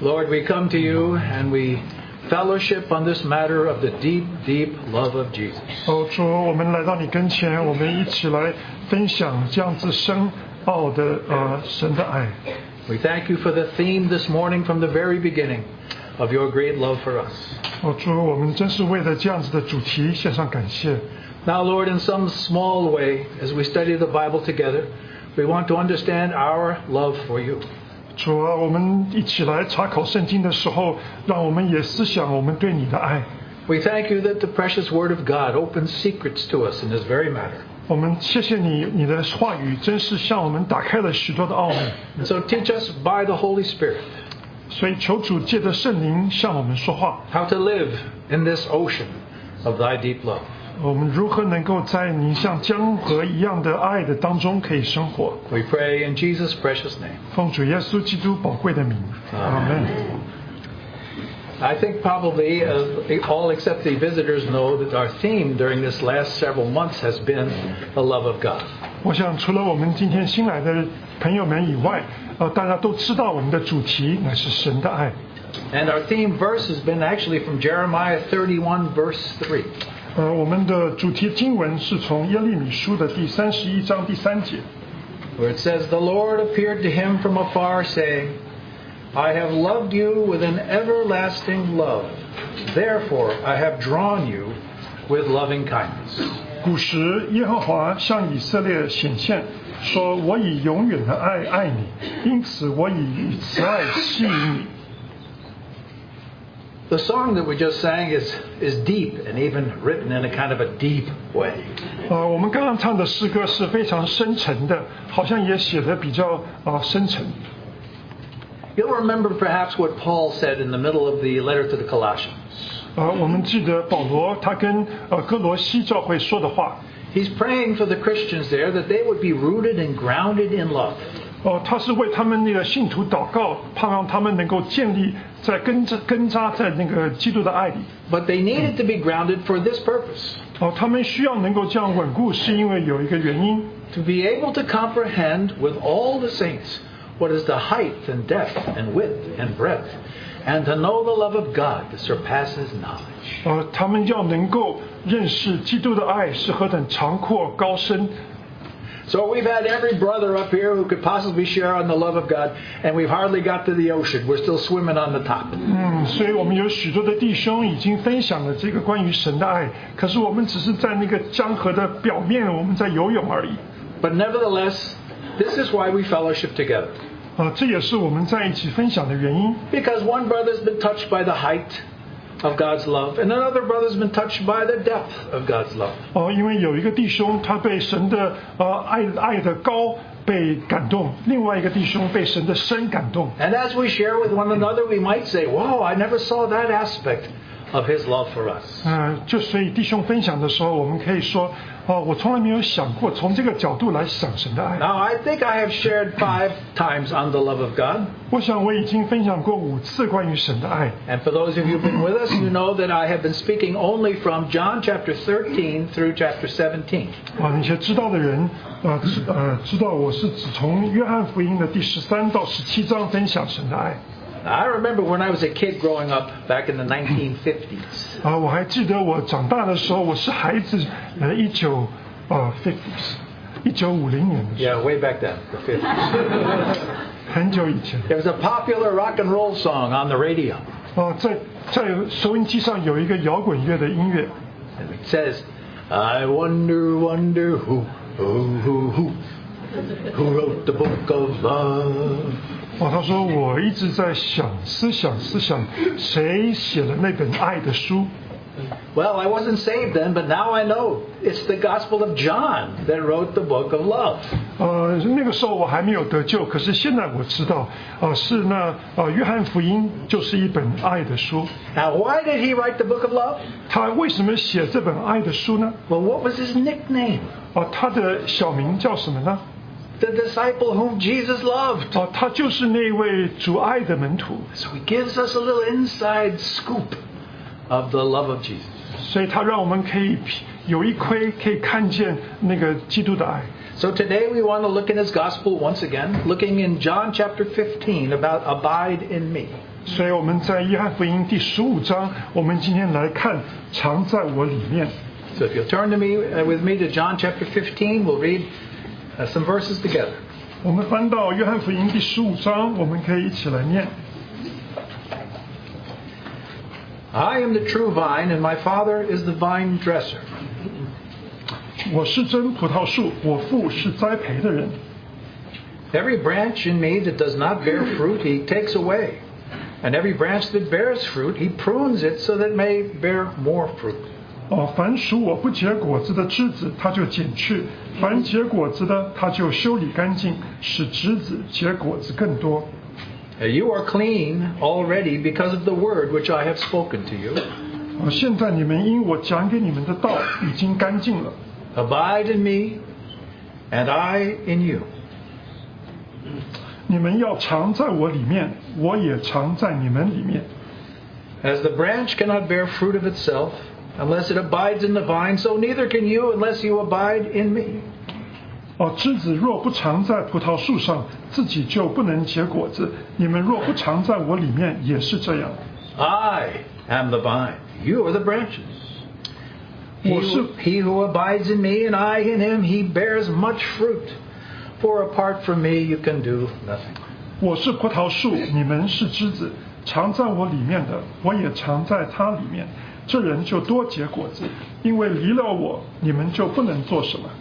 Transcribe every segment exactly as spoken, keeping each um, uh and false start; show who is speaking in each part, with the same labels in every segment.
Speaker 1: Lord, we come to you and we fellowship on this matter of the deep, deep love of Jesus.
Speaker 2: 哦，主，我们来到你跟前，我们一起来分享这样子深奥的呃神的爱。
Speaker 1: We thank you for the theme this morning from the very beginning of your great love for us.
Speaker 2: 哦，主，我们真是为了这样子的主题献上感谢。
Speaker 1: Now, Lord, in some small way, as we study the Bible together, we want to understand our love for you.
Speaker 2: 主啊，我们一起来查考圣经的时候，让我们也思想我们对你的爱。
Speaker 1: We thank you that the precious Word of God opens secrets to us in this very matter.
Speaker 2: 我们谢谢你，你的话语真是向我们打开了许多的奥秘。
Speaker 1: And so teach us by the Holy Spirit
Speaker 2: 所以求主借着圣灵向我们说话，
Speaker 1: how to live in this ocean of thy deep love.
Speaker 2: 我们如何能够在你像江河一样的爱的当中可以生活。
Speaker 1: We pray in Jesus' precious name.
Speaker 2: 奉主耶稣基督宝贵的名，阿门。
Speaker 1: I think probably uh, all except the visitors know that our theme during this last several months has been the love of God.
Speaker 2: 我想除了我们今天新来的朋友们以外，呃，大家都知道我们的主题乃是神的爱。
Speaker 1: And our theme verse has been actually from Jeremiah thirty-one, verse three.
Speaker 2: 呃，我们的主题经文是从耶利米书的第三十一章第三节，
Speaker 1: Where it says, The Lord appeared to him from afar, saying, I have loved you with an everlasting love. Therefore I have drawn you with loving kindness.
Speaker 2: 古时耶和华向以色列显现，说：“我以永远的爱爱你，因此我以慈爱吸引你。”
Speaker 1: The song that we just sang is, is deep and even written in a kind of a deep way.
Speaker 2: 呃，我们刚刚唱的诗歌是非常深沉的，好像也写得比较啊、呃、深沉。
Speaker 1: You'll remember perhaps what Paul said in the middle of the letter to the Colossians.
Speaker 2: 呃，我们记得保罗他跟呃哥罗西教会说的话，
Speaker 1: He's praying for the Christians there that they would be rooted and grounded in love.
Speaker 2: 哦、他是为他们那个信徒祷告，盼望他们能够建立在根扎根扎在那个基督的爱里。
Speaker 1: But they needed to be grounded for this purpose.
Speaker 2: 哦、他们需要能够这样稳固，是因为有一个原因，
Speaker 1: To be able to comprehend with all the saints what is the height and depth and width and breadth, and to know the love of God that surpasses knowledge.
Speaker 2: 呃，他们要能够认识基督的爱是何等长阔高深。
Speaker 1: So we've had every brother up here who could possibly share on the love of God, and we've hardly got to the ocean. We're still swimming on the top.
Speaker 2: 嗯，所以我们有许多的弟兄已经分享了这个关于神的爱，可是我们只是在那个江河的表面，我们在游泳而已。
Speaker 1: But nevertheless, this is why we fellowship together.
Speaker 2: 啊、这也是我们在一起分享的原因。
Speaker 1: Because one brother's been touched by the height of God's love, and another brother's been touched by the depth of God's love.
Speaker 2: 哦、因为有一个弟兄他被神的呃爱爱的高被感动，另外一个弟兄被神的深感动。
Speaker 1: And as we share with one another, we might say, Whoa, I never saw that aspect of His love for us.
Speaker 2: 嗯、就所以弟兄分享的时候，我们可以说，哦、我从来没有想过从这个角度来想神的爱。
Speaker 1: Now, I think I have shared five times on the love of God.
Speaker 2: 我想我已经分享过五次关于神的爱。
Speaker 1: And for those of you who've been with us, you know that I have been speaking only from John chapter thirteen through chapter seventeen.
Speaker 2: 啊，那些知道的人，呃，知呃，知道我是只从约翰福音的第十三到十七章分享神的爱。
Speaker 1: Now, I remember when I was a kid growing up back in the nineteen fifties.
Speaker 2: 啊，我还记得我长大的时候，我是孩子，呃，一九呃 fifties， 一九五零年的时
Speaker 1: Yeah, way back then, the fifties.
Speaker 2: 候，很久以前。
Speaker 1: There was a popular rock and roll song on the radio.
Speaker 2: 哦、在在收音机上有一个摇滚乐的音乐，
Speaker 1: And it says, I wonder, wonder who, who, who, who, who wrote the book of love.
Speaker 2: 哦，他说我一直在想，思想思想，谁写了那本爱的书？
Speaker 1: Well, I wasn't saved then, but now I know it's the Gospel of John that wrote the book of love.
Speaker 2: 呃，那个时候我还没有得救，可是现在我知道，呃，是那呃，约翰福音就是一本爱的书。
Speaker 1: Now, why did he write the book of love?
Speaker 2: 他为什么写这本爱的书呢？
Speaker 1: Well, what was his nickname?
Speaker 2: 哦、他的小名叫什么呢？
Speaker 1: The disciple whom Jesus loved.
Speaker 2: 哦、他就是那位主爱的门徒，
Speaker 1: So he gives us a little inside scoop of the love of Jesus.
Speaker 2: 所以他让我们可以有一窥可以看见那个基督的爱。
Speaker 1: So today we want to look in his gospel once again, looking in John chapter fifteen about abide in me.
Speaker 2: 所以我们在约翰福音第十五章，我们今天来看常在我里面。
Speaker 1: So if you'll turn to me uh, with me to John chapter fifteen, we'll read uh, some verses together.
Speaker 2: 我们翻到约翰福音第十五章，我们可以一起来念。
Speaker 1: I am the true vine, and my Father is the vine dresser.
Speaker 2: 我是真葡萄树，我父是栽培的人。
Speaker 1: Every branch in me that does not bear fruit, he takes away. And every branch that bears fruit, he prunes it so that it may bear more fruit.
Speaker 2: 哦，凡属我不结果子的枝子，他就剪去；凡结果子的，他就修理干净，使枝子结果子更多。
Speaker 1: You are clean already because of the word which I have spoken to you.
Speaker 2: 哦，现在你们因我讲给你们的道已经干净了。
Speaker 1: Abide in me, and I in you.
Speaker 2: 你们要常在我里面，我也常在你们里面。
Speaker 1: As the branch cannot bear fruit of itself unless it abides in the vine, so neither can you unless you abide in me.
Speaker 2: 哦，枝子若不常在葡萄树上，自己就不能结果子。你们若不常在我里面，也是这样。
Speaker 1: I am the vine, you are the branches. He
Speaker 2: 我是
Speaker 1: who, he who abides in me and I in him, he bears much fruit. For apart from me, you can do nothing.
Speaker 2: 我是葡萄树，你们是枝子，常在我里面的，我也常在他里面。这人就多结果子，因为离了我，你们就不能做什么。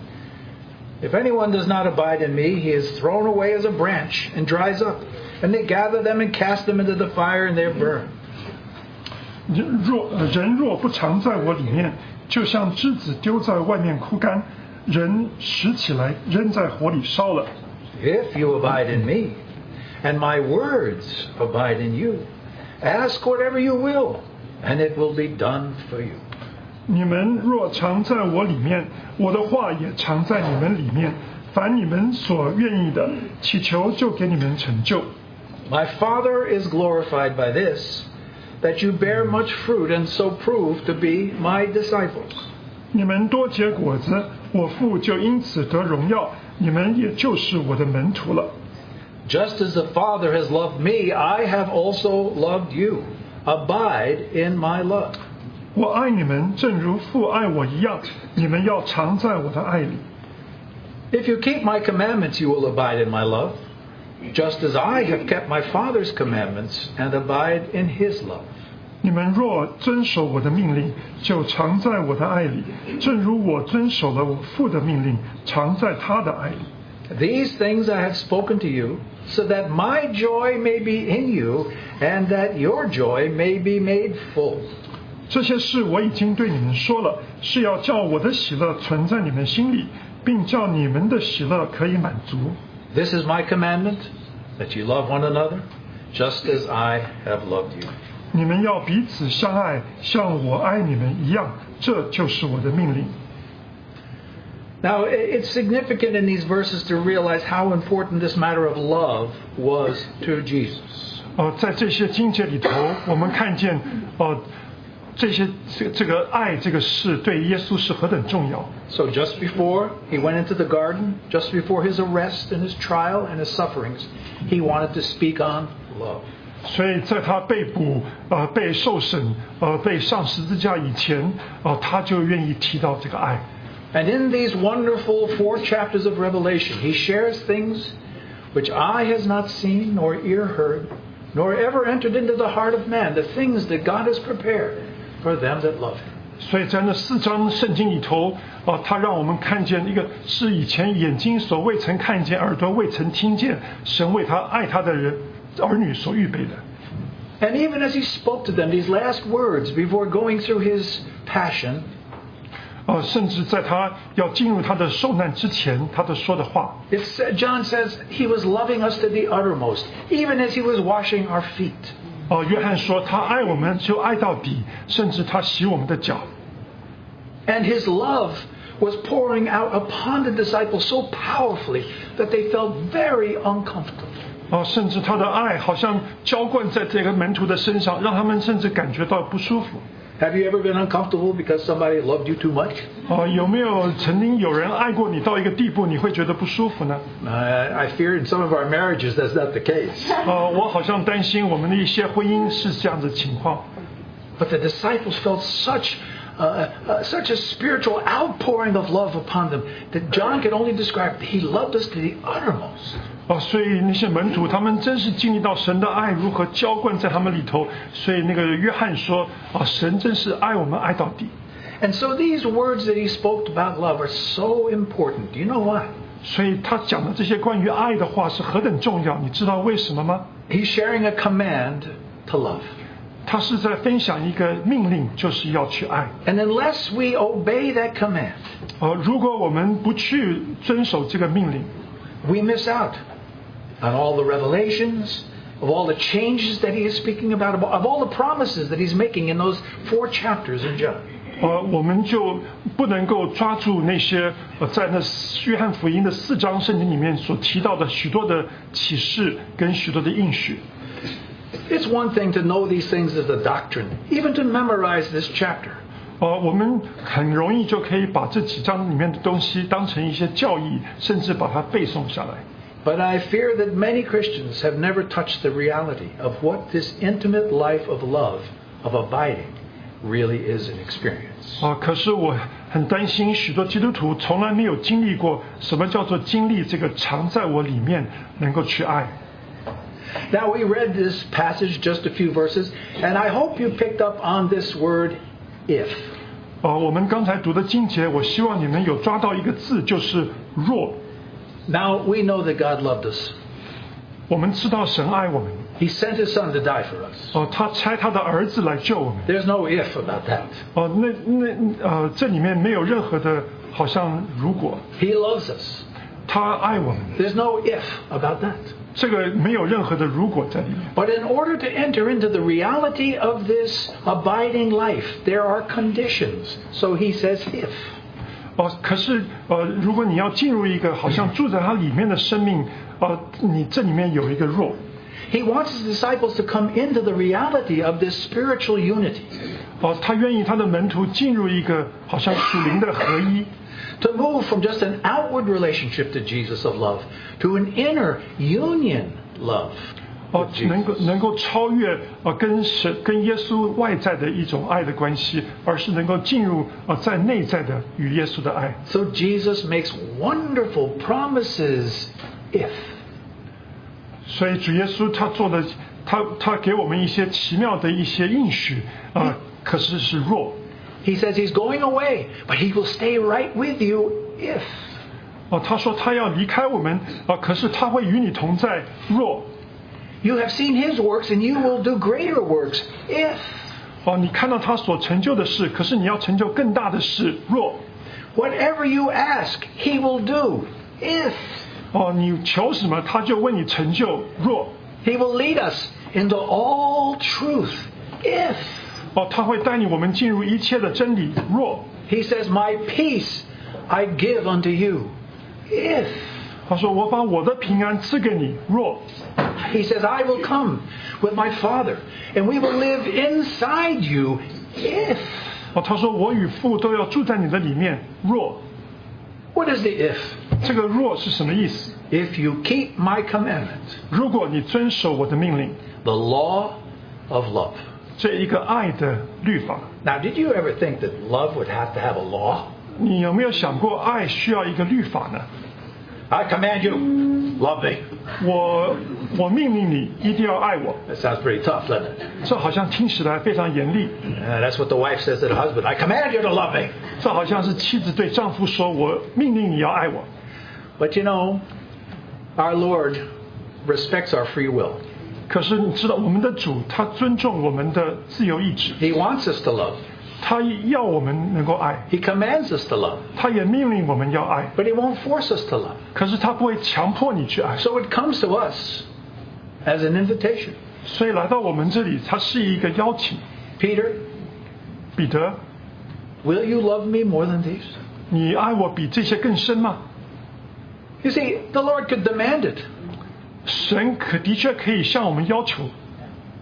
Speaker 1: If anyone does not abide in me, he is thrown away as a branch and dries up. And they gather them and cast them into the fire, and they are burned.
Speaker 2: 人若人若不常在我里面，就像枝子丢在外面枯干，人拾起来扔在火里烧了。
Speaker 1: If you abide in me, and my words abide in you, ask whatever you will, and it will be done for you.
Speaker 2: 你们若常在我里面，我的话也常在你们里面。凡你们所愿意的，祈求就给你们成就。
Speaker 1: My Father is glorified by this, that you bear much fruit and so prove to be my disciples.
Speaker 2: 你们多结果子，我父就因此得荣耀，你们也就是我的门徒了。
Speaker 1: Just as the Father has loved me, I have also loved you. Abide in my love.
Speaker 2: 我爱你们，正如父爱我一样，你们要常在我的爱里。
Speaker 1: If you keep my commandments, you will abide in my love, just as I have kept my Father's commandments and abide in his love.
Speaker 2: 你们若遵守我的命令，就常在我的爱里，正如我遵守了我父的命令，常在他的爱里。
Speaker 1: These things I have spoken to you, so that my joy may be in you, and that your joy may be made full.
Speaker 2: 这些事我已经对你们说了，是要叫我的喜乐存在你们心里，并叫你们的喜乐可以满足。
Speaker 1: This is my commandment, that you love one another, just as I have loved you.
Speaker 2: 你们要彼此相爱，像我爱你们一样，这就是我的命令。
Speaker 1: Now, it's significant in these verses to realize how important this matter of love was to Jesus.
Speaker 2: 呃，在这些经节里头，我们看见，呃，这些这这个爱这个事对耶稣是何等重要。
Speaker 1: So just before he went into the garden, just before his arrest and his trial and his sufferings, he wanted to speak on love.
Speaker 2: 所以在他被捕、呃被受审、呃被上十字架以前，呃他就愿意提到这个爱。
Speaker 1: And in these wonderful four chapters of Revelation, he shares things which eye has not seen, nor ear heard, nor ever entered into the heart of man, the things that God has prepared for them that love him.
Speaker 2: 所以在那四章圣经里头，啊、呃，他让我们看见一个是以前眼睛所未曾看见、耳朵未曾听见，神为他爱他的人儿女所预备的。
Speaker 1: And even as he spoke to them, these last words before going through his passion,
Speaker 2: 呃，甚至在他要进入他的受难之前，他的说的话，
Speaker 1: it said, John says he was loving us to the uttermost, even as he was washing our feet.
Speaker 2: 哦、呃，约翰说他爱我们就爱到底，甚至他洗我们的脚。
Speaker 1: And his love was pouring out upon the disciples so powerfully that they felt very uncomfortable.
Speaker 2: 哦，甚至他的爱好像浇灌在这个门徒的身上，让他们甚至感觉到不舒服。
Speaker 1: Have you ever been uncomfortable because somebody loved you too much?
Speaker 2: 哦，有没有曾经有人爱过你到一个地步，你会觉得不舒服呢？
Speaker 1: Uh, I fear in some of our marriages that's not the case.
Speaker 2: 呃，我好像担心我们的一些婚姻是这样的情况。
Speaker 1: But the disciples felt such uh, uh, such a spiritual outpouring of love upon them that John could only describe. He loved us to the uttermost.
Speaker 2: 哦，所以那些门徒他们真是经历到神的爱如何浇灌在他们里头，所以那个约翰说啊，神真是爱我们爱到底。
Speaker 1: And so these words that he spoke about love are so important. Do you know why?
Speaker 2: 所以他讲的这些关于爱的话是何等重要，你知道为什么吗？
Speaker 1: He's sharing a command to love.
Speaker 2: 他是在分享一个命令，就是要去爱。
Speaker 1: And unless we obey that command,
Speaker 2: 呃，如果我们不去遵守这个命令，
Speaker 1: we miss out on all the revelations, of all the changes that he is speaking about, of all the promises that he's making in those four chapters in John.
Speaker 2: 呃，我们就不能够抓住那些呃，在那约翰福音的四章圣经里面所提到的许多的启示跟许多的应许。
Speaker 1: It's one thing to know these things as a doctrine, even to memorize this chapter.
Speaker 2: 呃，我们很容易就可以把这几章里面的东西当成一些教义，甚至把它背诵下来。
Speaker 1: But I fear that many Christians have never touched the reality of what this intimate life of love, of abiding, really is an experience.
Speaker 2: 啊，可是我很担心，许多基督徒从来没有经历过什么叫做经历这个常在我里面能够去爱。
Speaker 1: Now we read this passage, just a few verses, and I hope you picked up on this word, if.
Speaker 2: 呃，我们刚才读的经节，我希望你们有抓到一个字，就是若。
Speaker 1: Now we know that God loved us.
Speaker 2: 我们知道神爱我们，
Speaker 1: He sent His Son to die for us.
Speaker 2: 哦、他差他的儿子来救我们。
Speaker 1: There's no if about that.
Speaker 2: 哦、那那呃，这里面没有任何的，好像如果
Speaker 1: He loves us.
Speaker 2: 他爱我们，
Speaker 1: There's no if about that.
Speaker 2: 这个没有任何的如果在里面。
Speaker 1: But in order to enter into the reality of this abiding life, there are conditions. So he says if.
Speaker 2: 哦，可是呃，如果你要进入一个好像住在它里面的生命，呃，你这里面有一个若。
Speaker 1: He wants his disciples to come into the reality of this spiritual unity.
Speaker 2: 哦，他愿意他的门徒进入一个好像属灵的合一。
Speaker 1: To move from just an outward relationship to Jesus of love to an inner union love.
Speaker 2: 哦，能够能够超越呃跟神跟耶稣外在的一种爱的关系，而是能够进入呃在内在的与耶稣的爱。
Speaker 1: So Jesus makes wonderful promises if.
Speaker 2: 所以主耶稣他做的，他他给我们一些奇妙的一些应许啊、呃，可是是若。
Speaker 1: He says he's going away, but he will stay right with you if.
Speaker 2: 哦，他说他要离开我们啊、呃，可是他会与你同在。若
Speaker 1: You have seen his works and you will do greater works if.
Speaker 2: 哦，你看到他所成就的事，可是你要成就更大的事。若
Speaker 1: Whatever you ask, he will do if.
Speaker 2: 哦，你求什么，他就为你成就。若
Speaker 1: He will lead us into all truth if.
Speaker 2: 哦，他会带领我们进入一切的真理。若
Speaker 1: He says, My peace I give unto you if.
Speaker 2: 他说我把我的平安赐给你。若
Speaker 1: He says, I will come with my Father and we will live inside you if.
Speaker 2: 哦，他说我与父都要住在你的里面。若
Speaker 1: What is the if?
Speaker 2: 这个若是什么意思？
Speaker 1: If you keep my commandments,
Speaker 2: 如果你遵守我的命令，
Speaker 1: the law of love.
Speaker 2: 这一个爱的律法。
Speaker 1: Now, did you ever think that love would have to have a law?
Speaker 2: 你有没有想过爱需要一个律法呢？
Speaker 1: I command you, love me.
Speaker 2: 我我命令你一定要爱我，
Speaker 1: That sounds pretty tough, doesn't it?
Speaker 2: 这好像听起来非常严厉。
Speaker 1: Uh, that's what the wife says to the husband. I command you to love me.
Speaker 2: 这好像是妻子对丈夫说：“我命令你要爱我。
Speaker 1: But you know, our Lord respects our free will. ”
Speaker 2: 可是你知道，我们的主他尊重我们的自由意志，
Speaker 1: He wants us to love.
Speaker 2: 他要我们能够爱，
Speaker 1: He commands us to love.
Speaker 2: 他也命令我们要爱。
Speaker 1: But He won't force us to love.
Speaker 2: 可是他不会强迫你去爱，
Speaker 1: So it comes to us as an invitation.
Speaker 2: 所以来到我们这里，它是一个邀请。
Speaker 1: Peter,
Speaker 2: 彼得，
Speaker 1: will you love me more than these?
Speaker 2: 你爱我比这些更深吗？
Speaker 1: You see, the Lord could demand it.
Speaker 2: 神可的确可以向我们要求，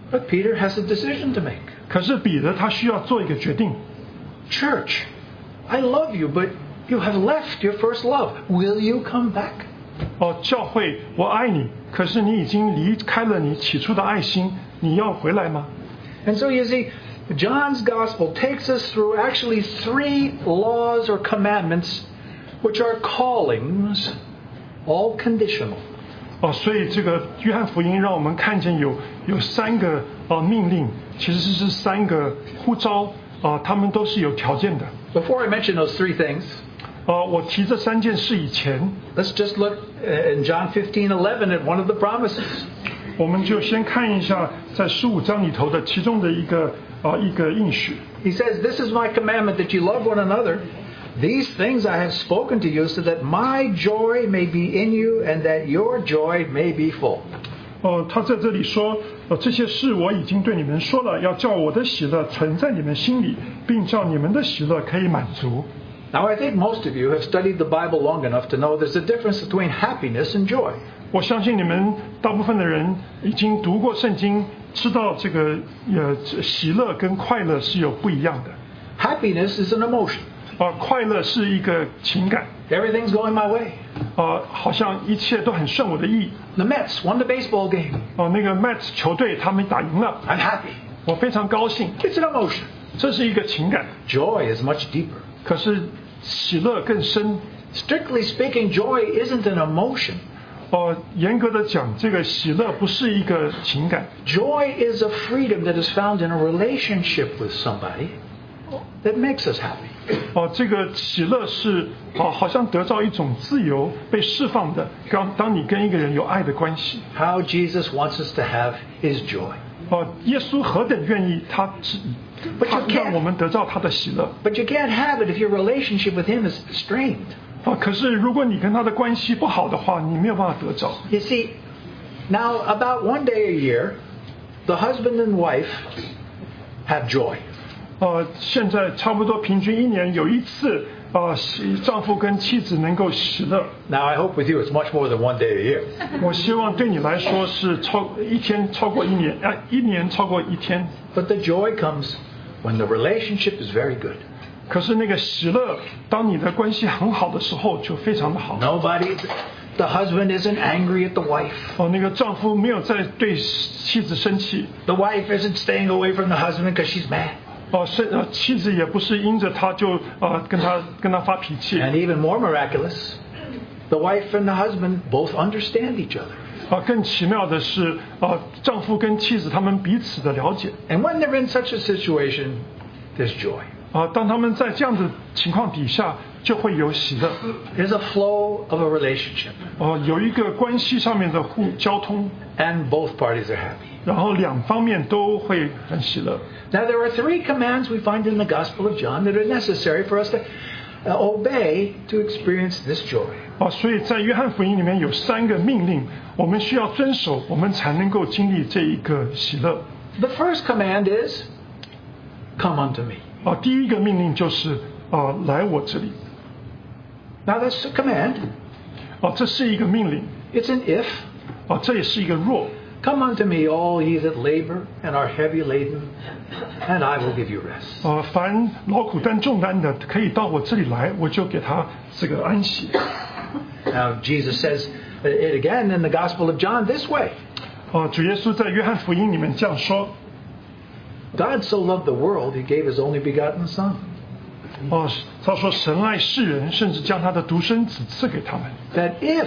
Speaker 1: But Peter has a decision to make.
Speaker 2: 可是彼得他需要做一个决定。
Speaker 1: Church, I love you, but you have left your first love. Will you come back?
Speaker 2: 哦，教会，我爱你，可是你已经离开了你起初的爱心，你要回来吗？
Speaker 1: And so you see, John's gospel takes us through actually three laws or commandments, which are callings, all conditional.
Speaker 2: 哦，所以这个约翰福音让我们看见有有三个呃命令，其实是三个呼召啊、呃，他们都是有条件的。
Speaker 1: Before I mention those three things,
Speaker 2: 呃，我提这三件事以前，
Speaker 1: let's just look in John fifteen eleven at one of the promises.
Speaker 2: 我们就先看一下在十五章里头的其中的一个啊、呃、一个应许。
Speaker 1: He says, "This is my commandment that you love one another. These things I have spoken to you so that my joy may be in you and that your joy may be full."
Speaker 2: 哦，他在这里说，呃，这些事我已经对你们说了，要叫我的喜乐存在你们心里，并叫你们的喜乐可以满足。
Speaker 1: Now, I think most of you have studied the Bible long enough to know there's a difference between happiness and joy.
Speaker 2: 我相信你们大部分的人已经读过圣经，知道这个呃喜乐跟快乐是有不一样的。
Speaker 1: Happiness is an emotion.
Speaker 2: 啊、快乐是一个情感，
Speaker 1: Everything's going my way.
Speaker 2: 啊、好像一切都很顺我的意。
Speaker 1: The Mets won the baseball game.
Speaker 2: 哦、那个 Mets 球队他们打赢了，
Speaker 1: I'm happy.
Speaker 2: 我非常高兴，
Speaker 1: It's an emotion.
Speaker 2: 这是一个情感。
Speaker 1: Joy is much deeper.
Speaker 2: 可是喜乐更深。
Speaker 1: Strictly speaking, joy isn't an emotion.
Speaker 2: 哦、严格的讲，这个喜乐不是一个情感。
Speaker 1: Joy is a freedom that is found in a relationship with somebody that makes us happy.
Speaker 2: 哦，这个喜乐是哦，好像得到一种自由被释放的。当当你跟一个人有爱的关系，
Speaker 1: How Jesus wants us to have his joy.
Speaker 2: 哦，耶稣何等愿意他只
Speaker 1: But
Speaker 2: 他
Speaker 1: you can't-
Speaker 2: 让我们得到他的喜乐。
Speaker 1: But you can't have it if your relationship with him is strained.
Speaker 2: 哦，可是如果你跟他的关系不好的话，你没有办法得着。
Speaker 1: You see, now about one day a year, the husband and wife have joy.
Speaker 2: 呃，现在差不多平均一年有一次，啊、喜丈夫跟妻子能够喜乐。
Speaker 1: Now, I hope with you it's much more than one day a year.
Speaker 2: 我希望对你来说是超一天超过一年，啊、一年超过一天。
Speaker 1: But the joy comes when the relationship is very good.
Speaker 2: 可是那个喜乐，当你的关系很好的时候，就非常的好。
Speaker 1: Nobody, the husband isn't angry at the wife.
Speaker 2: 哦，那个丈夫没有在对妻子生气，
Speaker 1: The wife isn't staying away from the husband because she's mad.
Speaker 2: 哦，是呃，妻子也不是因着他就呃跟他跟他发脾气。
Speaker 1: And even more miraculous, the wife and the husband both understand each other.
Speaker 2: 啊，更奇妙的是，啊，丈夫跟妻子他们彼此的了解。
Speaker 1: And when they're in such a situation, there's joy.
Speaker 2: 啊，当他们在这样的情况底下，就会有喜乐。
Speaker 1: There's a flow of a relationship,
Speaker 2: 哦、有一个关系上面的互交通，
Speaker 1: and both parties are happy.
Speaker 2: 然后两方面都会很喜乐。
Speaker 1: Now, there are three commands we find in the Gospel of John that are necessary for us to uh, obey to experience this joy.
Speaker 2: 啊，所以在约翰福音里面有三个命令，我们需要遵守，我们才能够经历这一个喜乐。
Speaker 1: The first command is, "Come unto me."
Speaker 2: 啊，第一个命令就是啊，来我这里。
Speaker 1: Now, that's a command.
Speaker 2: 啊，这是一个命令。
Speaker 1: It's an if.
Speaker 2: 啊，这也是一个若。
Speaker 1: Come unto me, all ye that labor and are heavy laden, and I will give you rest.
Speaker 2: 啊，凡劳苦担重担的，可以到我这里来，我就给他这个安息。
Speaker 1: Now, Jesus says it again in the Gospel of John this way.
Speaker 2: 啊，主耶稣在约翰福音里面这样说。
Speaker 1: God so loved the world, he gave his only begotten Son.
Speaker 2: 哦，他说神爱世人，甚至将他的独生子赐给他们。
Speaker 1: That if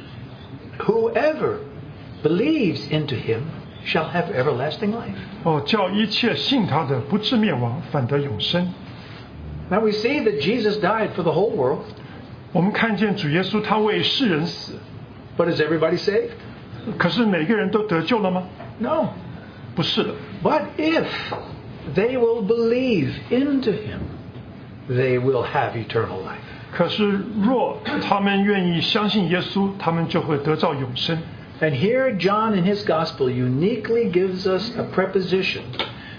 Speaker 1: whoever believes into him shall have everlasting life.
Speaker 2: 哦，叫一切信他的不至灭亡，反得永生。
Speaker 1: Now we see that Jesus died for the whole world,
Speaker 2: 我们看见主耶稣他为世人死，
Speaker 1: but is everybody saved?
Speaker 2: 可是每个人都得救了吗？
Speaker 1: No.
Speaker 2: 不是的。
Speaker 1: But if they will believe into him, they will have eternal life.
Speaker 2: 可是若他们愿意相信耶稣，他们就会得到永生。
Speaker 1: And here John in his gospel uniquely gives us a preposition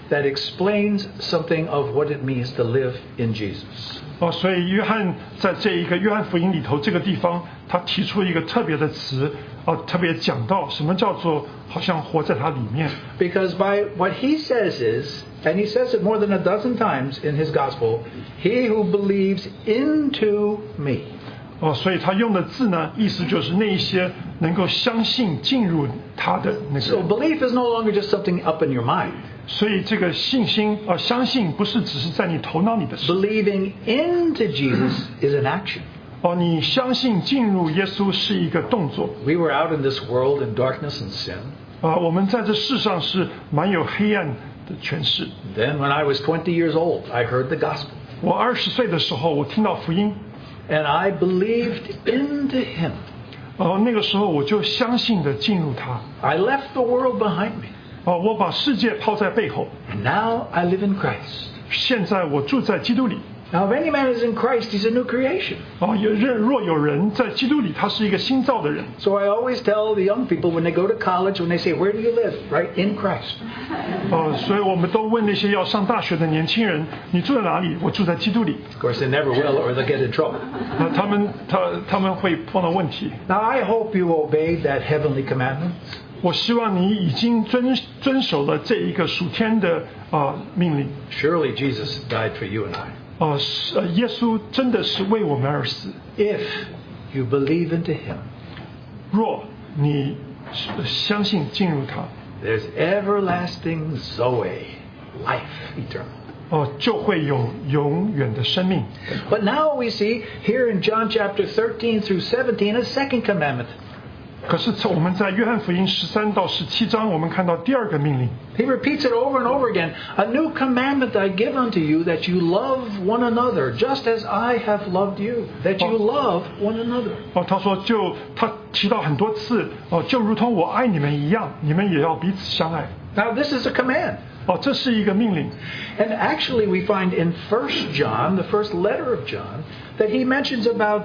Speaker 1: that explains something of what it means to live in Jesus.
Speaker 2: 哦，所以约翰在这一个约翰福音里头这个地方，他提出一个特别的词，哦，特别讲到什么叫做好像活在他里面。
Speaker 1: Because by what he says is, and he says it more than a dozen times in his gospel, he who believes into me.
Speaker 2: 哦，所以他用的字呢，意思就是那一些能够相信进入他的那个。
Speaker 1: So belief is no longer just something up in your mind.
Speaker 2: 所以这个信心啊、呃，相信不是只是在你头脑里的事。
Speaker 1: Believing into Jesus is an action.
Speaker 2: 哦，你相信进入耶稣是一个动作。
Speaker 1: We were out in this world in darkness and sin.
Speaker 2: 啊、呃，我们在这世上是蛮有黑暗的权势。
Speaker 1: Then when I was twenty years old, I heard the gospel.
Speaker 2: 我二十岁的时候，我听到福音。
Speaker 1: And I believed into him.
Speaker 2: 哦，那个时候我就相信的进入他。
Speaker 1: I left the world behind me.
Speaker 2: 哦，我把世界抛在背后。
Speaker 1: And now I live in Christ.
Speaker 2: 现在我住在基督里。
Speaker 1: Now, if any man is in Christ, he's a new creation.
Speaker 2: 哦，有人若有人在基督里，他是一个新造的人。
Speaker 1: So I always tell the young people when they go to college, when they say, "Where do you live?" Right, in Christ.
Speaker 2: 哦，所以我们都问那些要上大学的年轻人：“你住在哪里？”我住在基督里。
Speaker 1: Of course, they never will, or they'll get in trouble.
Speaker 2: 那他们他他们会碰到问题。
Speaker 1: Now, I hope you obeyed that heavenly commandment.
Speaker 2: 我希望你已经遵遵守了这一个属天的啊、呃、命令。
Speaker 1: Surely Jesus died for you and I.
Speaker 2: 哦、呃，是呃，耶稣真的是为我们而死。
Speaker 1: If you believe into him,
Speaker 2: 若你相信进入他，
Speaker 1: there's everlasting Zoe, life eternal.
Speaker 2: 哦，就会有永远的生命。
Speaker 1: But now we see here in John chapter thirteen through seventeen a second commandment.
Speaker 2: 可是我们在约翰福音十三到十七章，我们看到第二个命令。
Speaker 1: He repeats it over and over again. A new commandment I give unto you, that you love one another, just as I have loved you. That you love one another.
Speaker 2: 哦，他说就他提到很多次，哦，就如同我爱你们一样，你们也要彼此相爱。
Speaker 1: Now this is a command.
Speaker 2: 哦，这是一个命令。
Speaker 1: And actually we find in First John, the first letter of John, that he mentions about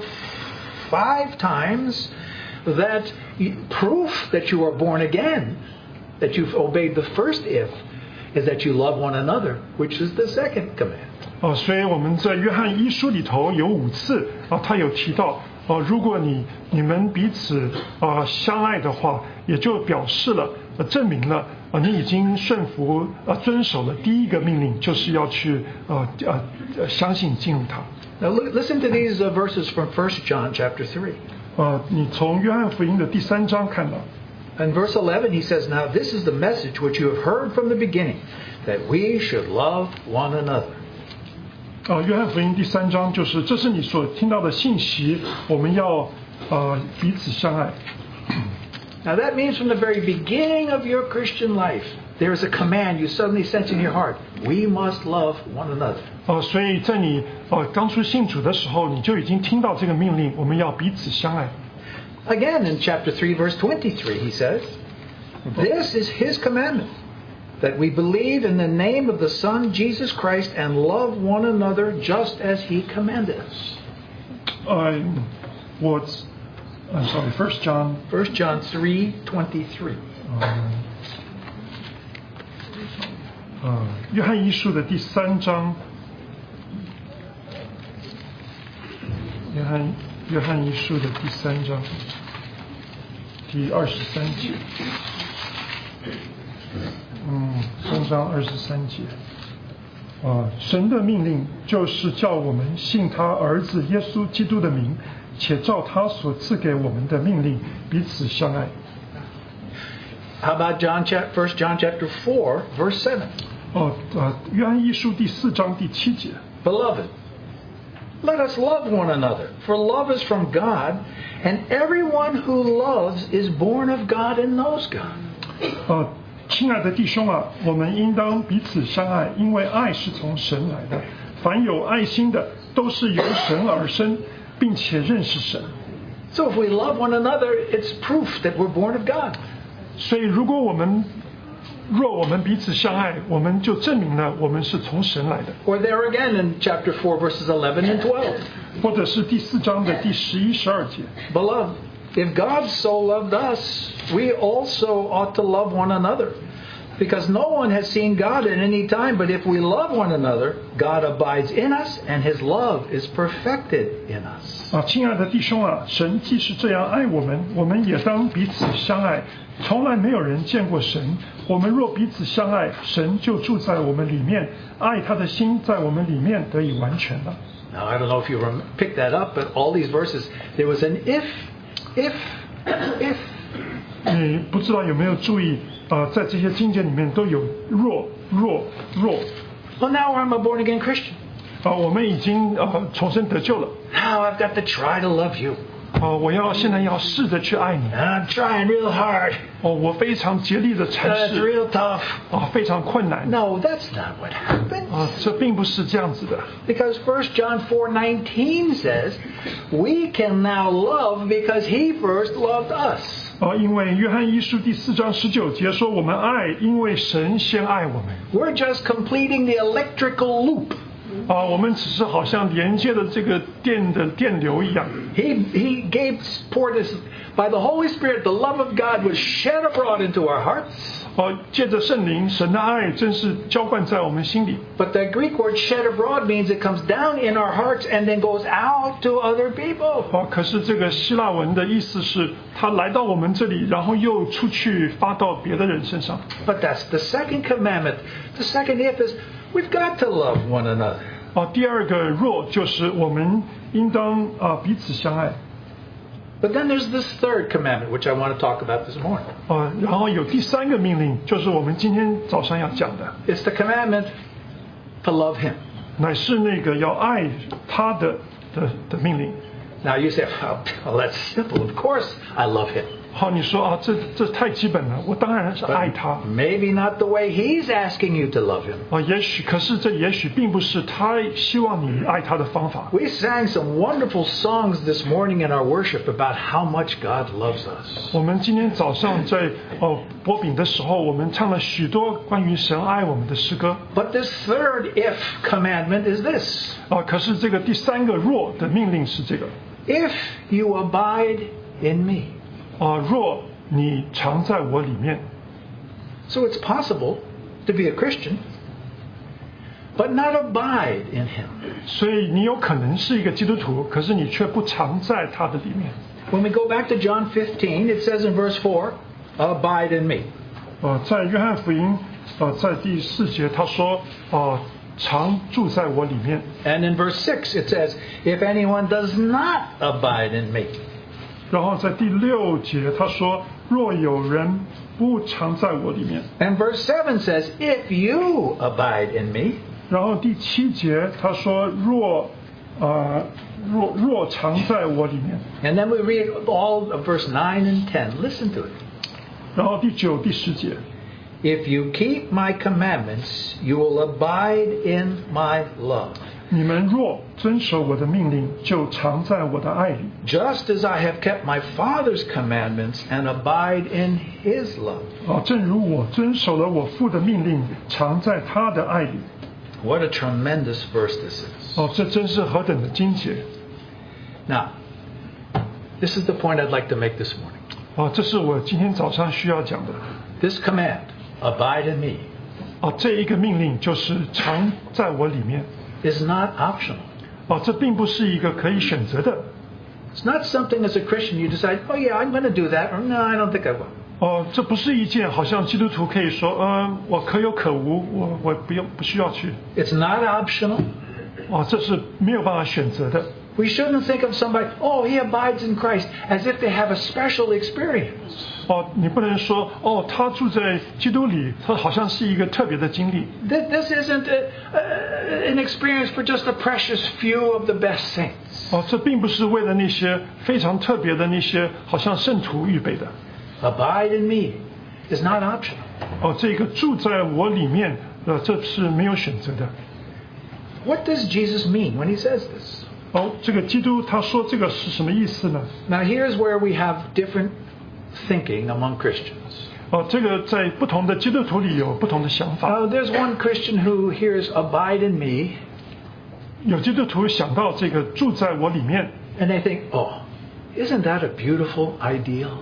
Speaker 1: five times that proof that you are born again, that you've obeyed the first if, is that you love one another, which is the second command.
Speaker 2: 哦，所以我们在约翰一书里头有五次啊，他有提到哦，如果你你们彼此啊相爱的话，也就表示了、呃、证明了啊你已经顺服啊遵守了第一个命令，就是要去啊啊相信进入他。
Speaker 1: Now listen to these uh, verses from First John chapter three.
Speaker 2: 呃，你从约翰福音的第三章看到。
Speaker 1: In verse eleven, he says, "Now this is the message which you have heard from the beginning, that we should love one another."
Speaker 2: 啊，约翰福音第三章就是，这是你所听到的信息，我们要呃彼此相爱。
Speaker 1: Now that means from the very beginning of your Christian life, there is a command you suddenly sense in your heart: we must love one another.
Speaker 2: 哦、呃，所以在你呃刚出信主的时候，你就已经听到这个命令，我们要彼此相爱。
Speaker 1: Again, in chapter three, verse twenty-three, he says, "This is his commandment, that we believe in the name of the Son, Jesus Christ, and love one another just as he commanded us."
Speaker 2: 呃，我，I'm sorry, First John.
Speaker 1: First John three twenty-three.
Speaker 2: 嗯，呃，约翰一书的第三章，约翰约翰一书的第三章，第二十三节。嗯，三章二十三节。啊，神的命令就是叫我们信他儿子耶稣基督的名，且照他所赐给我们的命令彼此相爱。
Speaker 1: How about John, First John chapter four, verse seven?
Speaker 2: 哦，呃，约翰一书第四章第七节。
Speaker 1: Beloved, let us love one another, for love is from God, and everyone who loves is born of God and knows God.
Speaker 2: 呃，亲爱的弟兄啊，我们应当彼此相爱，因为爱是从神来的。凡有爱心的，都是由神而生，并且认识神。
Speaker 1: So if we love one another, it's proof that we're born of God.
Speaker 2: 所以，如果我们若我们彼此相爱，我们就证明了我们是从神来的。
Speaker 1: Or there again in chapter four, verses eleven and twelve.
Speaker 2: 或者是第四章的第十一、十二节。
Speaker 1: Beloved, if God so loved us, we also ought to love one another. Because no one has seen God at any time, but if we love one another, God abides in us, and His love is perfected in us.
Speaker 2: 啊，亲爱的弟兄啊，神既是这样爱我们，我们也当彼此相爱。从来没有人见过神，我们若彼此相爱，神就住在我们里面，爱他的心在我们里面得以完全了。
Speaker 1: Now, I don't know if you picked that up, but all these verses, there was an if, if, if.
Speaker 2: 你不知道有没有注意？呃，在这些经节里面都有若若若。
Speaker 1: Well, now I'm a born again Christian.
Speaker 2: 啊，我们已经呃重生得救了。
Speaker 1: Now I've got to try to love you.
Speaker 2: 哦，我要现在要试着去爱你。
Speaker 1: I'm trying real hard.
Speaker 2: 哦，我非常竭力的尝
Speaker 1: That's
Speaker 2: 试。
Speaker 1: real tough.
Speaker 2: 啊，非常困难。
Speaker 1: No, that's not what happens.
Speaker 2: 啊，这并不是这样子的。
Speaker 1: Because First John four nineteen says, we can now love because He first loved us.
Speaker 2: 啊，因为约翰一书第四章十九节说，我们爱，因为神先爱我们。
Speaker 1: We're just completing the electrical loop.
Speaker 2: 啊，我们只是好像连接的这个电的电流一样。
Speaker 1: He He gave poured us by the Holy Spirit. The love of God was shed abroad into our hearts.
Speaker 2: 哦，借着圣灵，神的爱真是浇灌在我们心里。
Speaker 1: But the Greek word shed abroad means it comes down in our hearts and then goes out to other people.
Speaker 2: 哦，可是这个希腊文的意思是，它来到我们这里，然后又出去发到别的人身上。
Speaker 1: But that's the second commandment. The second if is we've got to love one another.
Speaker 2: 哦，第二个若就是我们应当啊彼此相爱。
Speaker 1: But then there's this third commandment, which I want to talk about this morning.
Speaker 2: 啊，然后有第三个命令，就是我们今天早上要讲的，
Speaker 1: It's the commandment to love Him.
Speaker 2: 乃是那个要爱他的的的命令。
Speaker 1: Now you say, oh, well, that's simple. Of course I love Him.
Speaker 2: 好，你说啊，这这太基本了，我当然是爱他。
Speaker 1: Maybe not the way He's asking you to love Him.
Speaker 2: 啊，也许，可是这也许并不是他希望你爱他的方法。
Speaker 1: We sang some wonderful songs this morning in our worship about how much God loves us.
Speaker 2: 我们今天早上在哦播饼的时候，我们唱了许多关于神爱我们的诗歌。
Speaker 1: But this third if commandment is this.
Speaker 2: 啊，可是这个第三个若的命令是这个。
Speaker 1: If you abide in me.
Speaker 2: 啊，若你常在我里面。
Speaker 1: So it's possible to be a Christian, but not abide in Him.
Speaker 2: 所以你有可能是一个基督徒，可是你却不常在他的里面。
Speaker 1: When we go back to John fifteen, it says in verse four, abide in me.
Speaker 2: 呃，在约翰福音，呃，在第四节他说，呃，常住在我里面。
Speaker 1: And in verse six, it says, if anyone does not abide in me.
Speaker 2: 然后在第六节他说，若有人不常在我里面。
Speaker 1: And verse seven says, if you abide in me.
Speaker 2: 然后第七节他说，若呃若若常在我里面。
Speaker 1: And then we read all of verse nine and ten. Listen to it.
Speaker 2: 然后第九、第十节。
Speaker 1: If you keep my commandments, you will abide in my love.
Speaker 2: 你们若遵守我的命令，就常在我的爱里。
Speaker 1: Just as I have kept my Father's commandments and abide in His love.
Speaker 2: 啊，正如我遵守了我父的命令，常在他的爱里。
Speaker 1: What a tremendous verse this is.
Speaker 2: 哦，这真是何等的经节！
Speaker 1: Now, this is the point I'd like to make this morning.
Speaker 2: 哦，这是我今天早上需要讲的。
Speaker 1: This command, abide in me,
Speaker 2: 哦，这一个命令就是常在我里面。
Speaker 1: is not optional.
Speaker 2: 哦，这并不是一个可以选择的。
Speaker 1: It's not something as a Christian you decide, oh yeah, I'm going to do that, or no, I don't think I will.
Speaker 2: 哦，这不是一件好像基督徒可以说，呃，我可有可无，我我不用不需要去。
Speaker 1: It's not optional.
Speaker 2: 哦，这是没有办法选择的。
Speaker 1: We shouldn't think of somebody, oh, he abides in Christ, as if they have a special experience.
Speaker 2: 哦，你不能说，哦，他住在基督里，他好像是一个特别的经历。
Speaker 1: This, this isn't a, uh, an experience for just a precious few of the best saints.
Speaker 2: 哦，这并不是为了那些非常特别的那些好像圣徒预备的。
Speaker 1: Abide in me is not optional.
Speaker 2: 哦，这个住在我里面，呃，这是没有选择的。
Speaker 1: What does Jesus mean when he says this?
Speaker 2: 哦，这个基督他说这个是什么意思呢？
Speaker 1: Now here's where we have different thinking among Christians.
Speaker 2: 哦，这个在不同的基督徒里有不同的想法。
Speaker 1: Uh, there's one Christian who hears abide in me,
Speaker 2: 有基督徒想到这个住在我里面，
Speaker 1: and they think, oh, isn't that a beautiful ideal?